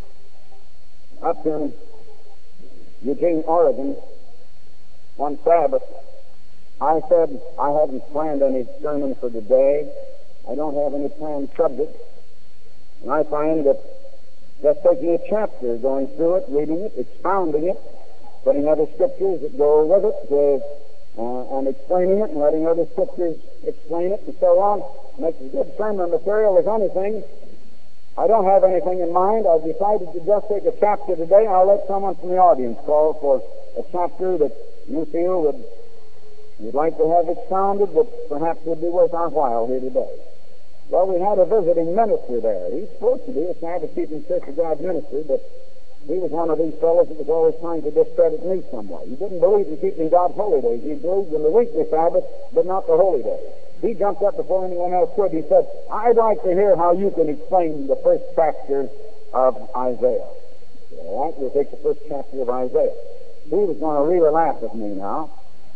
up in Eugene, Oregon, one Sabbath, I said I haven't planned any sermon for today. I don't have any planned subject. And I find that just taking a chapter, going through it, reading it, expounding it, putting other scriptures that go with it, uh, uh, and explaining it, and letting other scriptures explain it, and so on, makes as good sermon material as anything. I don't have anything in mind. I've decided to just take a chapter today. I'll let someone from the audience call for a chapter that you feel would you'd like to have expounded, but perhaps would be worth our while here today. Well, we had a visiting minister there. He's supposed to be a Sabbath-keeping Church of God minister, but he was one of these fellows that was always trying to discredit me somewhat. He didn't believe in keeping God's holy days. He believed in the weekly Sabbath, but not the holy days. He jumped up before anyone else could. He said, I'd like to hear how you can explain the first chapter of Isaiah. All right, we'll take the first chapter of Isaiah. He was going to really laugh at me now.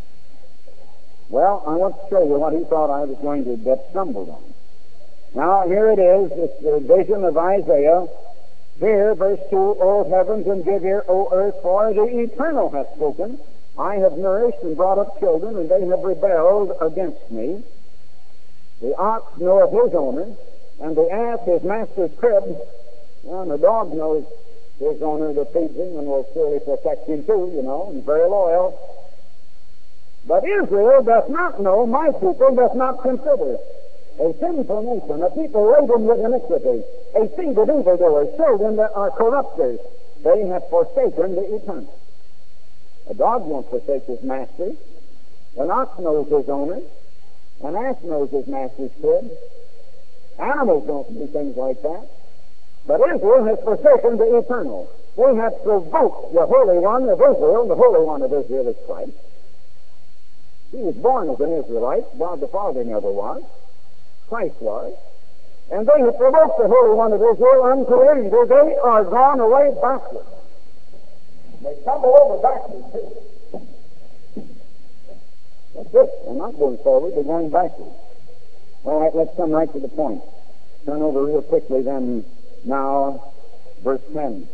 Well, I want to show you what he thought I was going to get stumbled on. Now, here it is. It's the vision of Isaiah. Here, verse two, O heavens, and give ear, O earth, for the Eternal hath spoken. I have nourished and brought up children, and they have rebelled against me. The ox knoweth his owner, and the ass his master's crib, and the dog knows his owner that feeds him and will surely protect him too, you know, and very loyal. But Israel doth not know, my people doth not consider. A sinful nation, a people laden with iniquity, a seed of evildoers, children that are corrupters, they have forsaken the Eternal. A dog won't forsake his master. An ox knows his owner. An ass knows his master's crib. Animals don't do things like that. But Israel has forsaken the Eternal. We have provoked the Holy One of Israel. The Holy One of Israel is Christ. He was born as an Israelite. God the Father never was. Christ was. And they have provoked the Holy One of Israel unto anger. They are gone away backward. They stumble over backwards, too. That's it. They're not going forward. They're going backwards. All right, let's come right to the point. Turn over real quickly then, now, verse ten.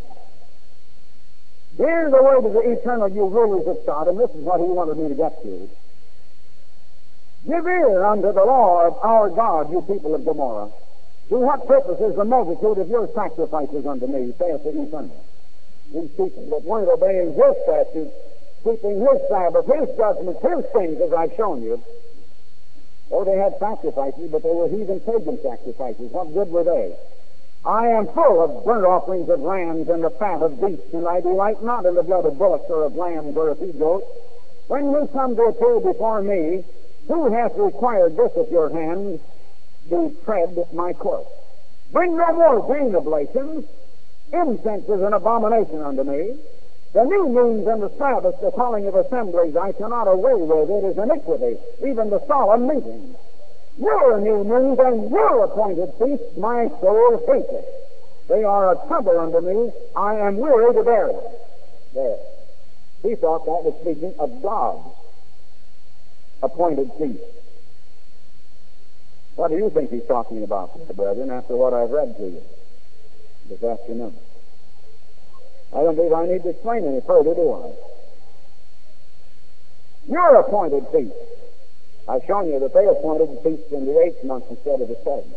Hear the word of the Eternal, you rulers of Sodom. This is what he wanted me to get to. Give ear unto the law of our God, you people of Gomorrah. To what purpose is the multitude of your sacrifices unto me, saith the Eternal? These people that weren't obeying his statutes, keeping his Sabbath, his judgments, his things, as I've shown you. Oh, they had sacrifices, but they were heathen pagan sacrifices. What good were they? I am full of burnt offerings of lambs and the fat of beasts, and I delight not in the blood of bullocks or of lambs or of he-goats. When you come to appear before me, who hath required this at your hands to tread my course? Bring no more grain oblations. Incense is an abomination unto me. The new moons and the Sabbath, the calling of assemblies, I cannot away with. It is iniquity, even the solemn meetings. Your new moons and your appointed feasts, my soul hateth. They are a trouble unto me. I am weary to bear them. There. He thought that was speaking of God's appointed feast. What do you think he's talking about, brethren, after what I've read to you this afternoon? I don't believe I need to explain any further, do I? Your appointed feast. I've shown you that they appointed the feast in the eighth month instead of the seventh.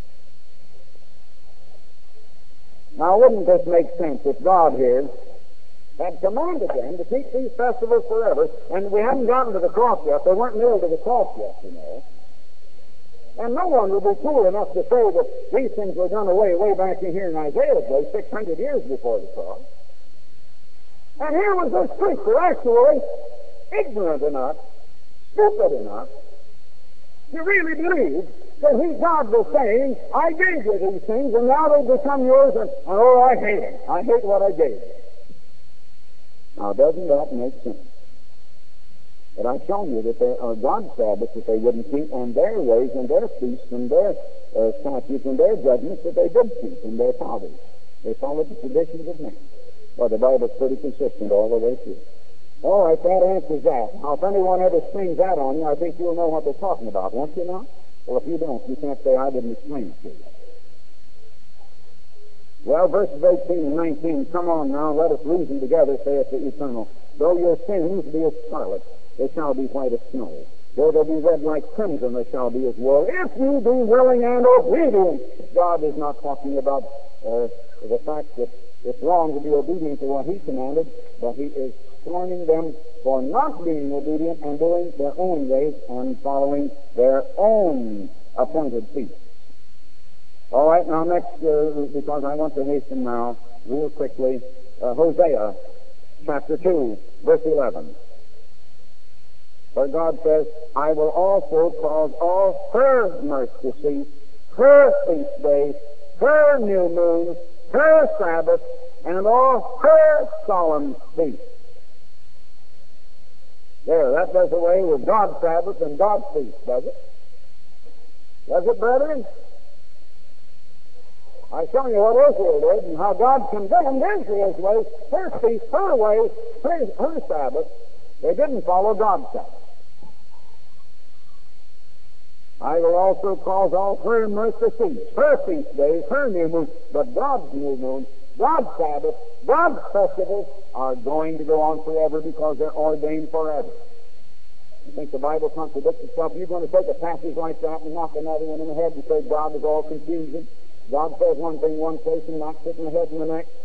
Now, wouldn't this make sense if God here had commanded them to keep these festivals forever, and we hadn't gotten to the cross yet. They weren't nailed to the cross yet, you know. And no one would be fool enough to say that these things were done away way back in here in Isaiah's day, six hundred years before the cross. And here was this preacher actually ignorant enough, stupid enough, to really believe that he, God, was saying, I gave you these things, and now they've become yours, and, and oh, I hate them. I hate what I gave you. Now, doesn't that make sense? But I've shown you that there are God's Sabbaths that they wouldn't keep, and their ways and their feasts and their uh, statutes and their judgments that they did keep in their fathers. They followed the traditions of men. Well, the Bible's pretty consistent all the way through. All right, that answers that. Now, if anyone ever springs that on you, I think you'll know what they're talking about, won't you now? Well, if you don't, you can't say I didn't explain it to you. Well, verses eighteen and nineteen, come on now, let us reason together, saith the Eternal. Though your sins be as scarlet, they shall be white as snow. Though they be red like crimson, they shall be as wool. If you be willing and obedient. God is not talking about uh, the fact that it's wrong to be obedient to what He commanded, but He is warning them for not being obedient and doing their own ways and following their own appointed feasts. All right, now next, uh, because I want to hasten now, real quickly, uh, Hosea chapter two, verse eleven. Where God says, I will also cause all her mirth to cease, her feast days, her new moons, her Sabbaths, and all her solemn feasts. There, that does away with God's Sabbath and God's feast, does it? Does it, brethren? I show you what Israel did and how God condemned Israel's ways, her feast, her ways, her, her Sabbath. They didn't follow God's Sabbath. I will also cause all her mirth to cease, her feast days, her new moon, but God's new moon, God's Sabbath, God's festivals are going to go on forever because they're ordained forever. You think the Bible contradicts itself? You're going to take a passage like that and knock another one in the head and say God is all confusion. God says one thing one place and knocks it in the head in the next.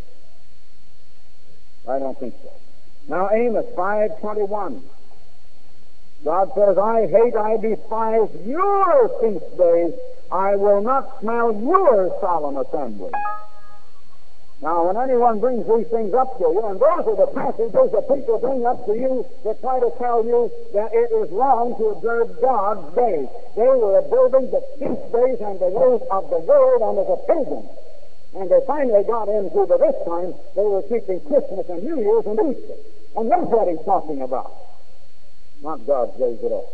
I don't think so. Now Amos five twenty-one. God says, I hate, I despise your feast days. I will not smell your solemn assembly. Now, when anyone brings these things up to you, and those are the passages that people bring up to you that try to tell you that it is wrong to observe God's days. They were observing the feast days and the ways of the world under the pagans. And they finally got into, by this time, they were keeping Christmas and New Year's and Easter. And that's what he's talking about. Not God's days at all.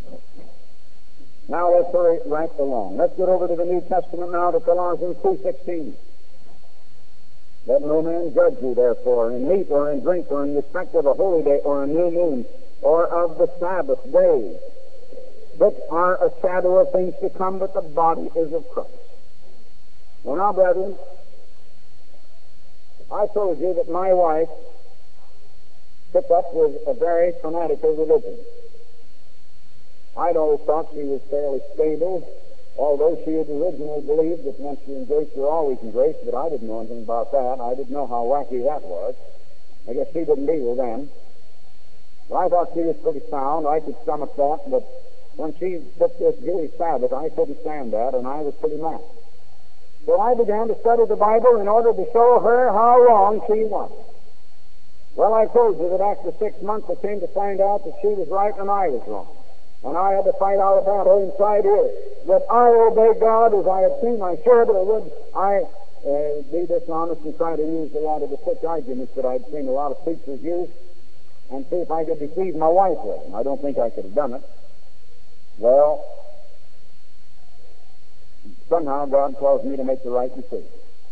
Now let's hurry right along. Let's get over to the New Testament now to Colossians two sixteen. Let no man judge you, therefore, in meat or in drink or in respect of a holy day or a new moon or of the Sabbath days, which are a shadow of things to come, but the body is of Christ. Well, now, brethren, I told you that my wife took up with a very fanatical religion. I'd always thought she was fairly stable, although she had originally believed that once you're in grace, you're always in grace, but I didn't know anything about that. I didn't know how wacky that was. I guess she didn't either then. But I thought she was pretty sound. I could stomach that, but when she took this Jewish Sabbath, I couldn't stand that, and I was pretty mad. So I began to study the Bible in order to show her how wrong she was. Well, I told you that after six months I came to find out that she was right and I was wrong. And I had to fight out about her inside here. That I obey God as I had seen I should, or would I uh, be dishonest and try to use a lot of the quick arguments that I'd seen a lot of preachers use and see if I could deceive my wife with them. I don't think I could have done it. Well, somehow God caused me to make the right decision.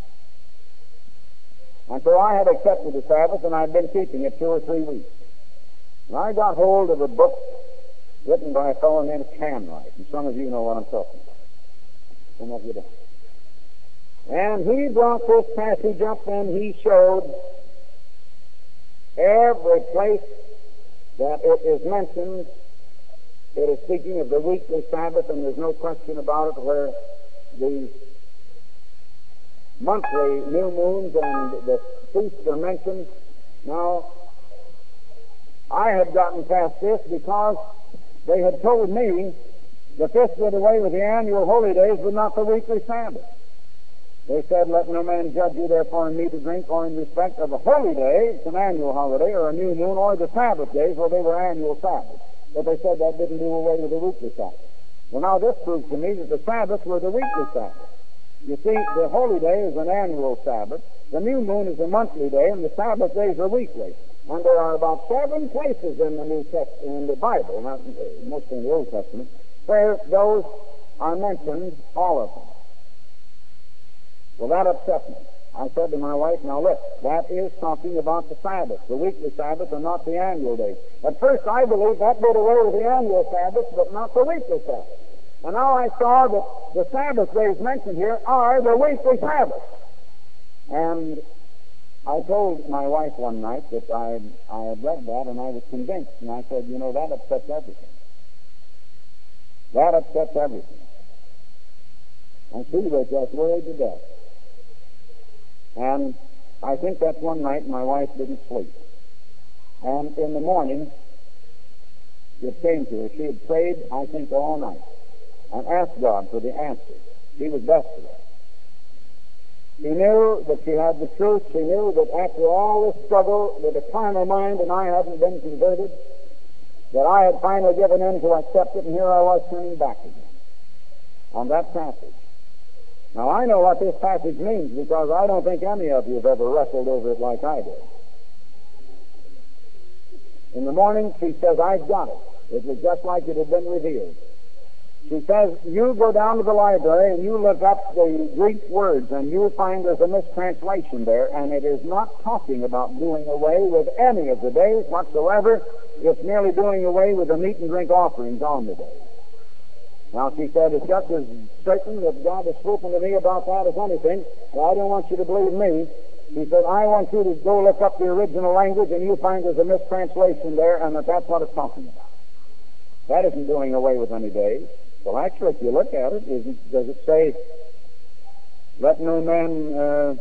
And so I had accepted the Sabbath, and I'd been keeping it two or three weeks. And I got hold of a book written by a fellow named Canright, and some of you know what I'm talking about. Some of you don't. And he brought this passage up, and he showed every place that it is mentioned, it is speaking of the weekly Sabbath, and there's no question about it, where the monthly new moons and the feasts are mentioned. Now, I had gotten past this because they had told me that this did away with the annual holy days, but not the weekly Sabbath. They said, let no man judge you therefore in meat or drink or in respect of a holy day, it's an annual holiday, or a new moon, or the Sabbath days, well, they were annual Sabbaths. But they said that didn't do away with the weekly Sabbath. Well, now this proves to me that the Sabbaths were the weekly Sabbath. You see, the holy day is an annual Sabbath, the new moon is a monthly day, and the Sabbath days are weekly. And there are about seven places in the New Testament, in the Bible, not mostly in the Old Testament, where those are mentioned, all of them. Well, that upset me. I said to my wife, now look, that is talking about the Sabbath, the weekly Sabbath, and not the annual day. At first I believed that did away with the annual Sabbath, but not the weekly Sabbath. And now I saw that the Sabbath days mentioned here are the weekly Sabbath. And I told my wife one night that I, I had read that, and I was convinced. And I said, you know, that upsets everything. That upsets everything. And she was just worried to death. And I think that's one night my wife didn't sleep. And in the morning, it came to her. She had prayed, I think, all night and asked God for the answer. She was desperate. She knew that she had the truth. She knew that after all this struggle with a carnal mind, and I hadn't been converted, that I had finally given in to accept it, and here I was turning back again on that passage. Now, I know what this passage means because I don't think any of you have ever wrestled over it like I did. In the morning, she says, I've got it. It was just like it had been revealed. She says, you go down to the library and you look up the Greek words and you'll find there's a mistranslation there, and it is not talking about doing away with any of the days whatsoever. It's merely doing away with the meat and drink offerings on the day. Now, she said, it's just as certain that God has spoken to me about that as anything, but I don't want you to believe me. She said, I want you to go look up the original language, and you'll find there's a mistranslation there, and that that's what it's talking about. That isn't doing away with any days. Well, actually, if you look at it, is it does it say, let no man... Uh,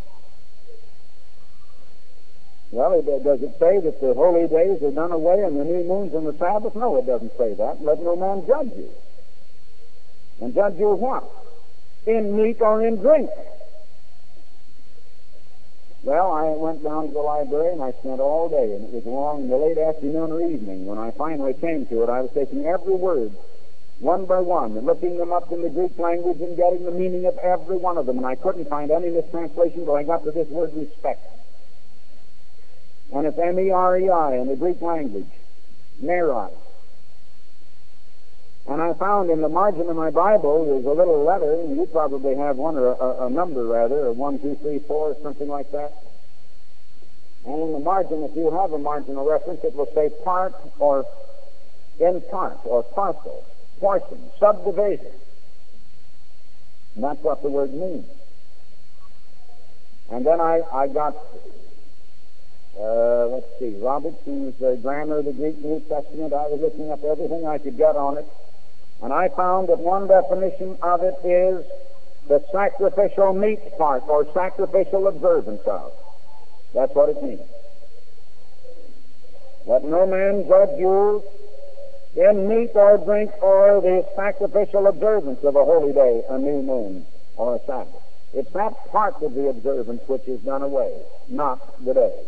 well, it, does it say that the holy days are done away and the new moons and the Sabbath? No, it doesn't say that. Let no man judge you. And judge you what? In meat or in drink. Well, I went down to the library and I spent all day, and it was long in the late afternoon or evening. When I finally came to it, I was taking every word one by one and looking them up in the Greek language and getting the meaning of every one of them. And I couldn't find any mistranslation until I got to this word respect. And it's M E R E I in the Greek language. Merai. And I found in the margin of my Bible there's a little letter, and you probably have one, or a, a number rather, or one, two, three, four, or something like that. And in the margin, if you have a marginal reference, it will say part or in part, or parcel, portion, subdivision. And that's what the word means. And then I, I got, uh, let's see, Robertson's uh, Grammar of the Greek New Testament. I was looking up everything I could get on it. And I found that one definition of it is the sacrificial meat part, or sacrificial observance of. That's what it means. Let no man judge you in meat or drink or the sacrificial observance of a holy day, a new moon, or a Sabbath. It's that part of the observance which is done away, not the day.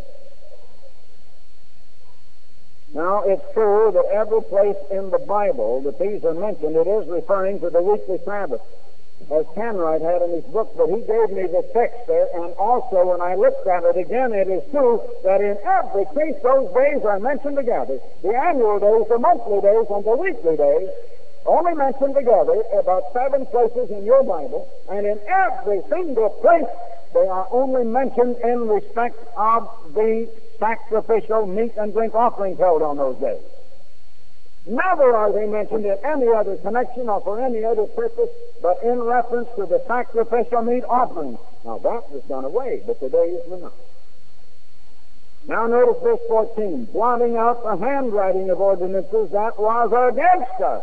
Now, it's true that every place in the Bible that these are mentioned, it is referring to the weekly Sabbath. as Kenwright had in his book, but he gave me the text there, and also when I looked at it again, it is true that in every case those days are mentioned together. The annual days, the monthly days, and the weekly days, only mentioned together about seven places in your Bible, and in every single place they are only mentioned in respect of the sacrificial meat and drink offerings held on those days. Never are they mentioned in any other connection or for any other purpose but in reference to the sacrificial meat offerings. Now that was done away, but today is not. Now notice verse fourteen, blotting out the handwriting of ordinances that was against us.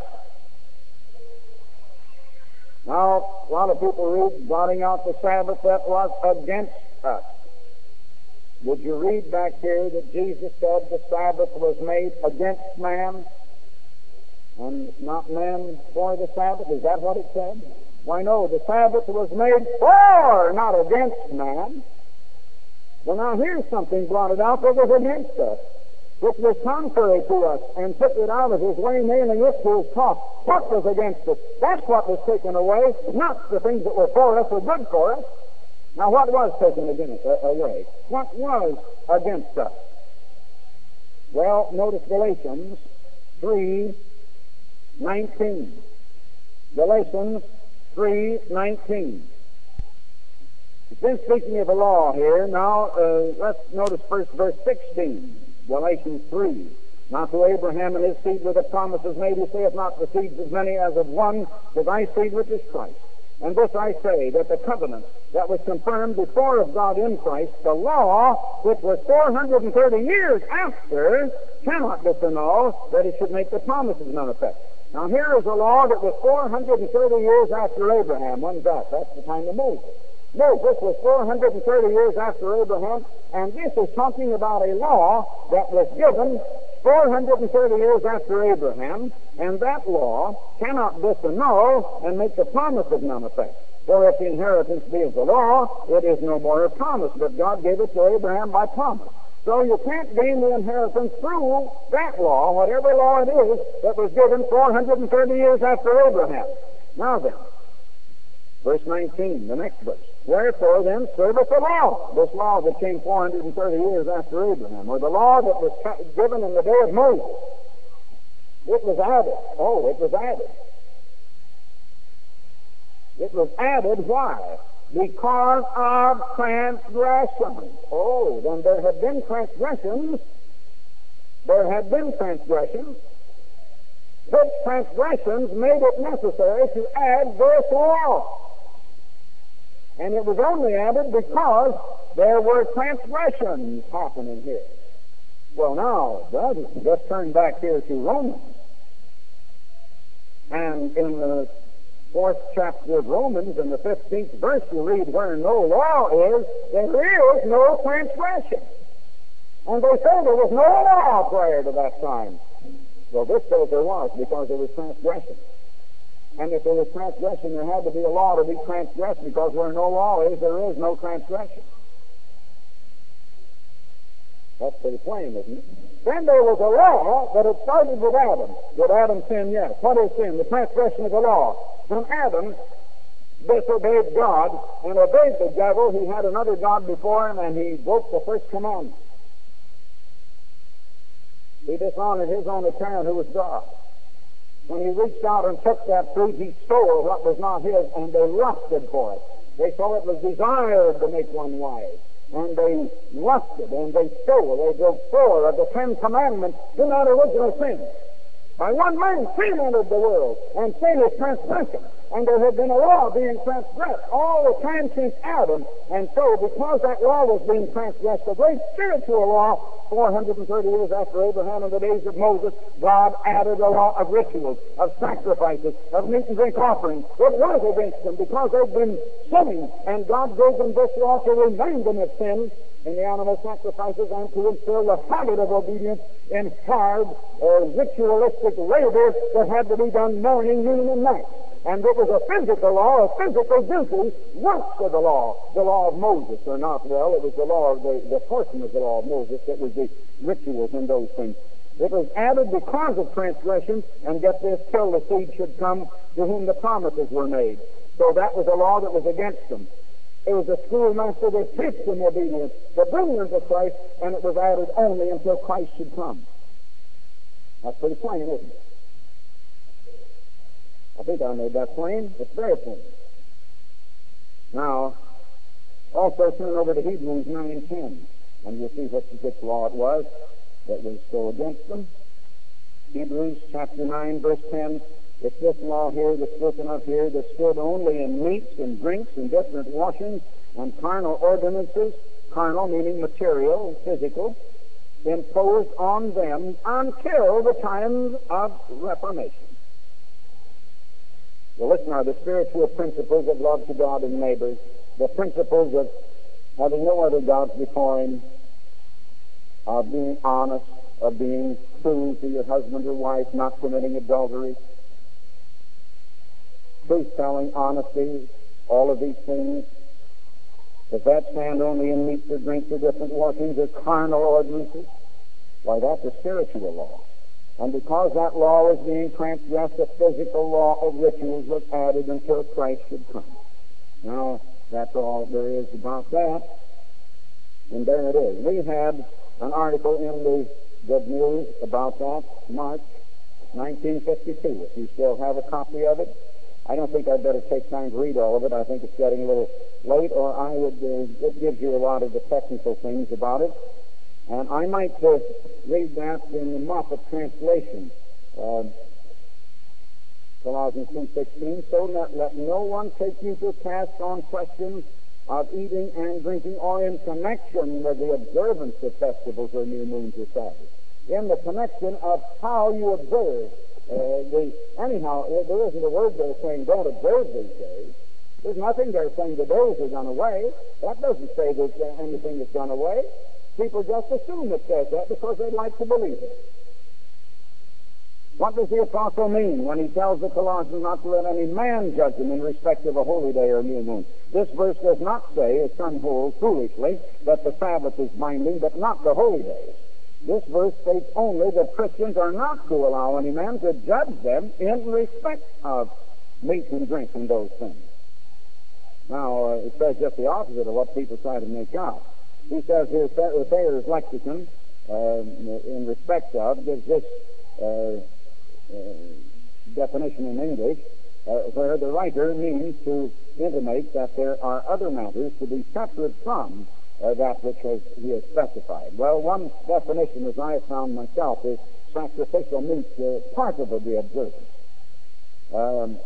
Now, a lot of people read, blotting out the Sabbath that was against us. Would you read back here that Jesus said the Sabbath was made against man and not man for the Sabbath? Is that what it said? Why, no, the Sabbath was made for, not against man. Well, now here's something blotted out that was against us, which was contrary to us, and took it out of his way, nailing it to his cross. What was against us? That's what was taken away, not the things that were for us or good for us. Now, what was taken against, uh, away? What was against us? Well, notice Galatians three nineteen. Galatians three nineteen. It's been speaking of the law here. Now, uh, let's notice first verse sixteen. Galatians three. Not to Abraham and his seed were the promises made. He saith not the seeds as many as of one, to thy seed which is Christ. And this I say, that the covenant that was confirmed before of God in Christ, the law, which was four hundred thirty years after, cannot disannul that it should make the promises none effect. Now here is a law that was four hundred thirty years after Abraham. When's that? That's the time of Moses. Moses was four hundred thirty years after Abraham, and this is talking about a law that was given four hundred thirty years after Abraham, and that law cannot disannul and make the promise of none effect. For if the inheritance be of the law, it is no more a promise, but God gave it to Abraham by promise. So you can't gain the inheritance through that law, whatever law it is, that was given four hundred thirty years after Abraham. Now then, verse nineteen, the next verse. Wherefore then serveth the law, this law that came four hundred thirty years after Abraham, or the law that was given in the day of Moses. It was added. Oh, it was added. It was added, why? Because of transgressions. Oh, then there had been transgressions. There had been transgressions. Which transgressions made it necessary to add this law. And it was only added because there were transgressions happening here. Well, now, brothers, let's turn back here to Romans. And in the fourth chapter of Romans, in the fifteenth verse, you read, where no law is, there is no transgression. And they say there was no law prior to that time. Well, this says there was, because there was transgression. And if there was transgression, there had to be a law to be transgressed, because where no law is, there is no transgression. That's pretty plain, isn't it? Then there was a law that had started with Adam. Did Adam sin? Yes. What is sin? The transgression of the law. When Adam disobeyed God and obeyed the devil, he had another God before him, and he broke the first commandment. He dishonored his own parent, who was God. When he reached out and took that fruit, he stole what was not his, and they lusted for it. They saw it was desired to make one wise. And they lusted, and they stole. They broke four of the Ten Commandments in that original sin. By one man, sin entered the world, and sin is transgression. And there had been a law being transgressed all the time since Adam. And so, because that law was being transgressed, a great spiritual law, four hundred thirty years after Abraham in the days of Moses, God added a law of rituals, of sacrifices, of meat and drink offerings. It was against them because they'd been sinning, and God gave them this law to remind them of sin in the animal sacrifices and to instill the habit of obedience in hard or ritualistic labor that had to be done morning, noon, and night. And it was a physical law, a physical duty, works of the law, the law of Moses, or not, well, it was the law of the, the portion of the law of Moses that was the rituals and those things. It was added because of transgression, and get this, till the seed should come to whom the promises were made. So that was a law that was against them. It was a schoolmaster that preached them obedience, the bringing of Christ, and it was added only until Christ should come. That's pretty plain, isn't it? I think I made that plain. It's very plain. Now, also turn over to Hebrews nine ten, and you'll see what, which law it was that was so against them. Hebrews chapter nine, verse ten. It's this law here that's spoken of here that stood only in meats and drinks and different washings and carnal ordinances, carnal meaning material, physical, imposed on them until the time of Reformation. Well, listen, are the spiritual principles of love to God and neighbors, the principles of having no other gods before Him, of being honest, of being true to your husband or wife, not committing adultery, truth-telling, honesty, all of these things. Does that stand only in meats or drinks or different washings or carnal ordinances? Why, that's a spiritual law. And because that law was being transgressed, a physical law of rituals was added until Christ should come. Now, that's all there is about that. And there it is. We had an article in the Good News about that, March nineteen fifty-two. If you still have a copy of it, I don't think I'd better take time to read all of it. I think it's getting a little late, or I would, uh, it gives you a lot of the technical things about it. And I might uh, read that in the Moffat translation. Uh, Colossians two sixteen, so that let no one take you to task on questions of eating and drinking or in connection with the observance of festivals or new moons or Sabbaths. In the connection of how you observe uh, the, anyhow, there isn't a word there saying don't observe these days. There's nothing there saying the days are gone away. That doesn't say that uh, anything has gone away. People just assume it says that because they'd like to believe it. What does the apostle mean when he tells the Colossians not to let any man judge them in respect of a holy day or new moon? This verse does not say, as some hold foolishly, that the Sabbath is binding, but not the holy days. This verse states only that Christians are not to allow any man to judge them in respect of meat and drink and those things. Now, uh, it says just the opposite of what people try to make out. He says here, the Thayer's lexicon, uh, in respect of, gives this uh, uh, definition in English, uh, where the writer means to intimate that there are other matters to be separate from uh, that which has, he has specified. Well, one definition, as I have found myself, is sacrificial meats, uh, part of the observance. Um,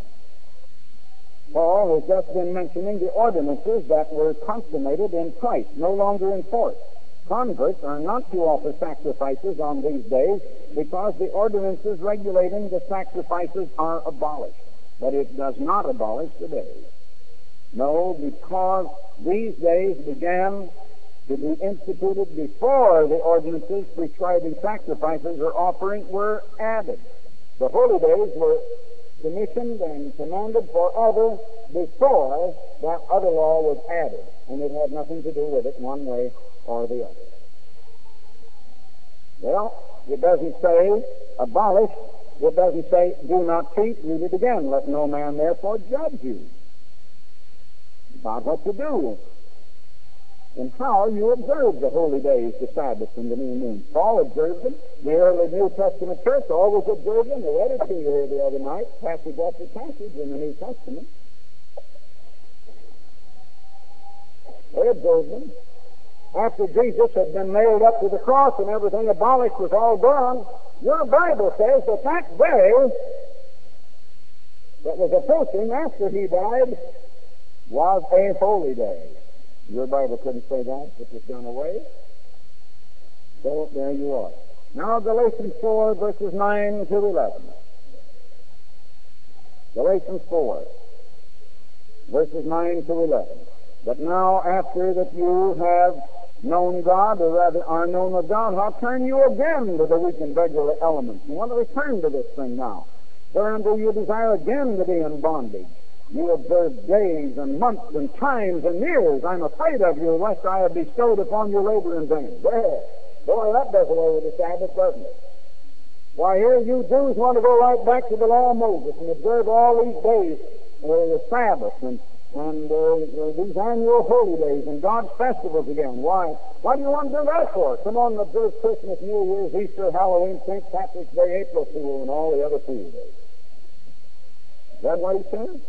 Paul has just been mentioning the ordinances that were consummated in Christ, no longer in force. Converts are not to offer sacrifices on these days because the ordinances regulating the sacrifices are abolished. But it does not abolish the days. No, because these days began to be instituted before the ordinances prescribing sacrifices or offering were added. The holy days were commissioned and commanded forever before that other law was added, and it had nothing to do with it one way or the other. Well, it doesn't say abolish, it doesn't say do not teach. Read it again. Let no man therefore judge you about what to do and how you observe the holy days, the Sabbath, and the new moon. Paul observed them. The early New Testament church always observed them. They read it to you here the other night, passage after passage in the New Testament. They observed them. After Jesus had been nailed up to the cross and everything abolished was all gone, your Bible says that that day that was approaching after he died was a holy day. Your Bible couldn't say that. It was done away. So there you are. Now Galatians four, verses nine to eleven. Galatians four, verses nine to eleven. But now after that you have known God, or rather are known of God, how turn you again to the weak and beggarly elements? You want to return to this thing now. Whereunto you desire again to be in bondage. You observe days and months and times and years. I'm afraid of you, lest I have bestowed upon your labor in vain. There. Boy, that does away with the Sabbath, doesn't it? Why, here you Jews want to go right back to the law of Moses and observe all these days uh, the Sabbath and, and uh, uh, these annual holy days and God's festivals again. Why? Why do you want to do that for? Come on and observe Christmas, New Year's, Easter, Halloween, Saint Patrick's Day, April Fool, and all the other fool days. Is that what he says?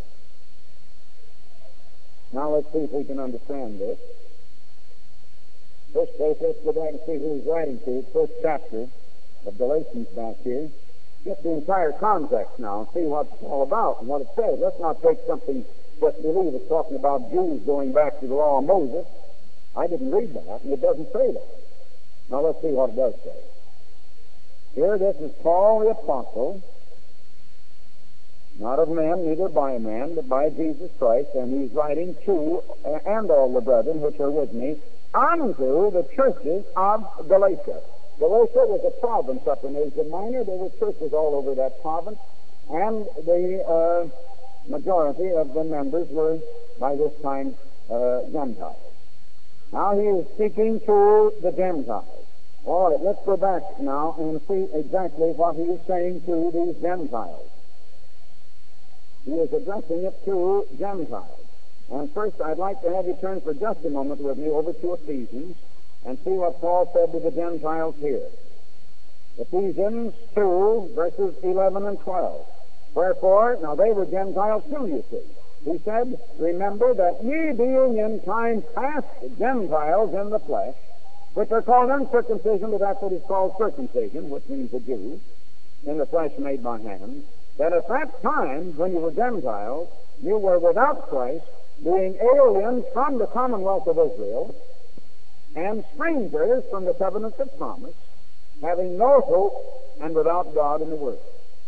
Now let's see if we can understand this. First place, let's go back and see who he's writing to. First chapter of Galatians back here. Get the entire context now and see what it's all about and what it says. Let's not take something just believe it's talking about Jews going back to the law of Moses. I didn't read that, and it doesn't say that. Now let's see what it does say. Here, this is Paul the Apostle, not of men, neither by man, but by Jesus Christ, and he's writing to, uh, and all the brethren which are with me, unto the churches of Galatia. Galatia was a province up in Asia Minor. There were churches all over that province, and the uh, majority of the members were, by this time, uh, Gentiles. Now he is speaking to the Gentiles. All right, let's go back now and see exactly what he is saying to these Gentiles. He is addressing it to Gentiles. And first, I'd like to have you turn for just a moment with me over to Ephesians and see what Paul said to the Gentiles here. Ephesians two, verses eleven and twelve. Wherefore, now they were Gentiles too, you see. He said, remember that ye being in time past Gentiles in the flesh, which are called uncircumcision, but that's what is called circumcision, which means the Jews, in the flesh made by hands, that at that time, when you were Gentiles, you were without Christ, being aliens from the commonwealth of Israel, and strangers from the covenants of promise, having no hope and without God in the world.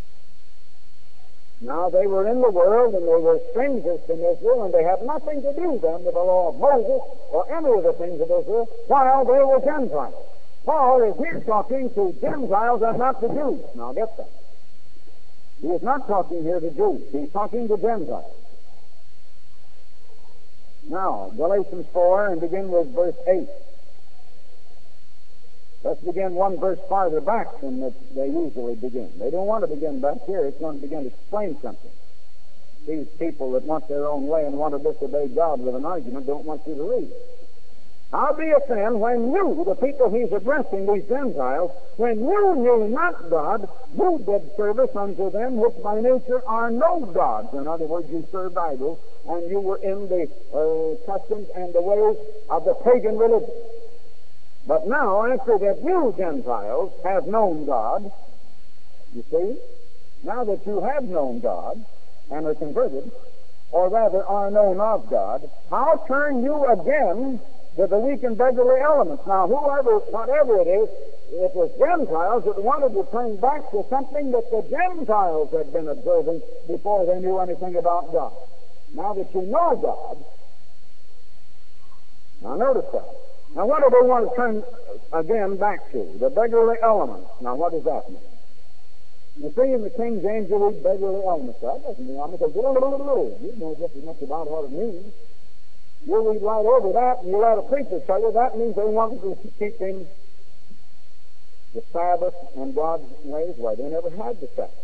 Now they were in the world, and they were strangers from Israel, and they had nothing to do then with the law of Moses or any of the things of Israel, while they were Gentiles. Paul is here talking to Gentiles and not to Jews. Now get that. He is not talking here to Jews. He's talking to Gentiles. Now, Galatians four, and begin with verse eight. Let's begin one verse farther back than they usually begin. They don't want to begin back here. It's going to begin to explain something. These people that want their own way and want to disobey God with an argument don't want you to read. Howbeit then, when you, the people he's addressing, these Gentiles, when you knew not God, you did service unto them which by nature are no gods. In other words, you served idols, and you were in the uh, customs and the ways of the pagan religion. But now, after that you Gentiles have known God, you see, now that you have known God and are converted, or rather are known of God, how turn you again to the weak and beggarly elements? Now, whoever, whatever it is, it was Gentiles that wanted to turn back to something that the Gentiles had been observing before they knew anything about God. Now that you know God, now notice that. Now, what do they want to turn again back to? The beggarly elements. Now, what does that mean? You see, in the King James, you read beggarly elements. That doesn't mean I'm going to go, you know just as much about what it means. You read right over that, and you let a preacher tell you that means they want to keep in the Sabbath and God's ways. Why, they never had the Sabbath.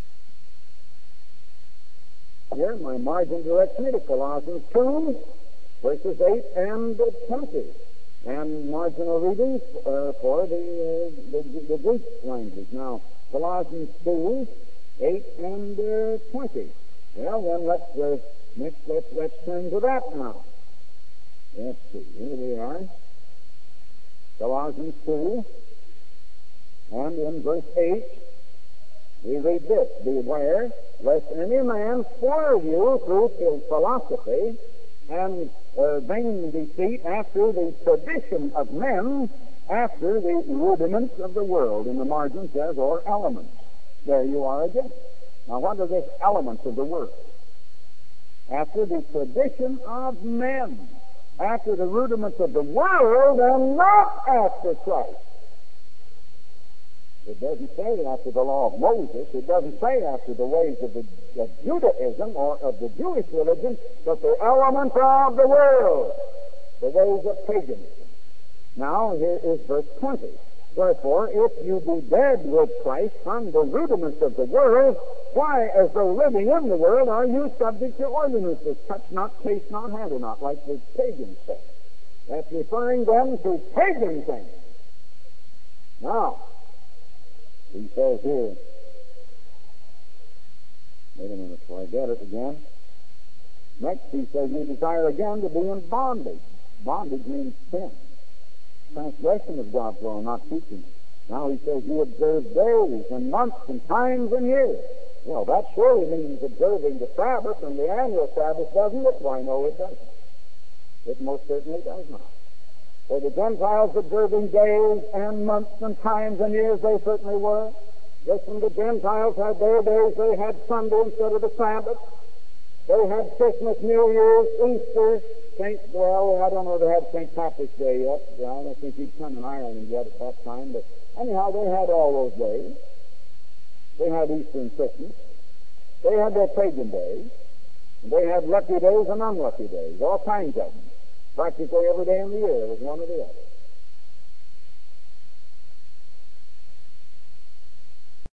Here, my margin directs me to Colossians two, verses eight and twenty. And marginal readings uh, for the, uh, the, the Greek language. Now, Colossians two, eight and uh, twenty. Well, then let's, uh, next, let's, let's turn to that now. Let's see, here we are. Colossians two, and in verse eight, we read this, beware, lest any man spoil you through his philosophy and uh, vain deceit after the tradition of men, after the rudiments of the world. In the margin says, or elements. There you are again. Now, what are these elements of the world? After the tradition of men, after the rudiments of the world, and not after Christ. It doesn't say after the law of Moses. It doesn't say after the ways of, the, of Judaism or of the Jewish religion, but the elements of the world, the ways of paganism. Now, here is verse twenty. Wherefore, if you be dead with Christ from the rudiments of the world, why, as though living in the world, are you subject to ordinances? Touch not, taste not, handle not, like the pagans say. That's referring them to pagan things. Now, he says here, wait a minute before I get it again. Next, he says, you desire again to be in bondage. Bondage means sin. Transgression of God's law, not keeping it. Now he says, you observe days and months and times and years. Well, that surely means observing the Sabbath and the annual Sabbath, doesn't it? Why, no, it doesn't. It most certainly does not. For the Gentiles observing days and months and times and years, they certainly were. Just when the Gentiles had their days, they had Sunday instead of the Sabbath. They had Christmas, New Year's, Easter, Saint, well, I don't know if they had Saint Patrick's Day yet. I don't think he'd come in Ireland yet at that time, but anyhow, they had all those days. They had Easter and Christmas. They had their pagan days. They had lucky days and unlucky days, all kinds of them. Practically every day in the year was one or the other.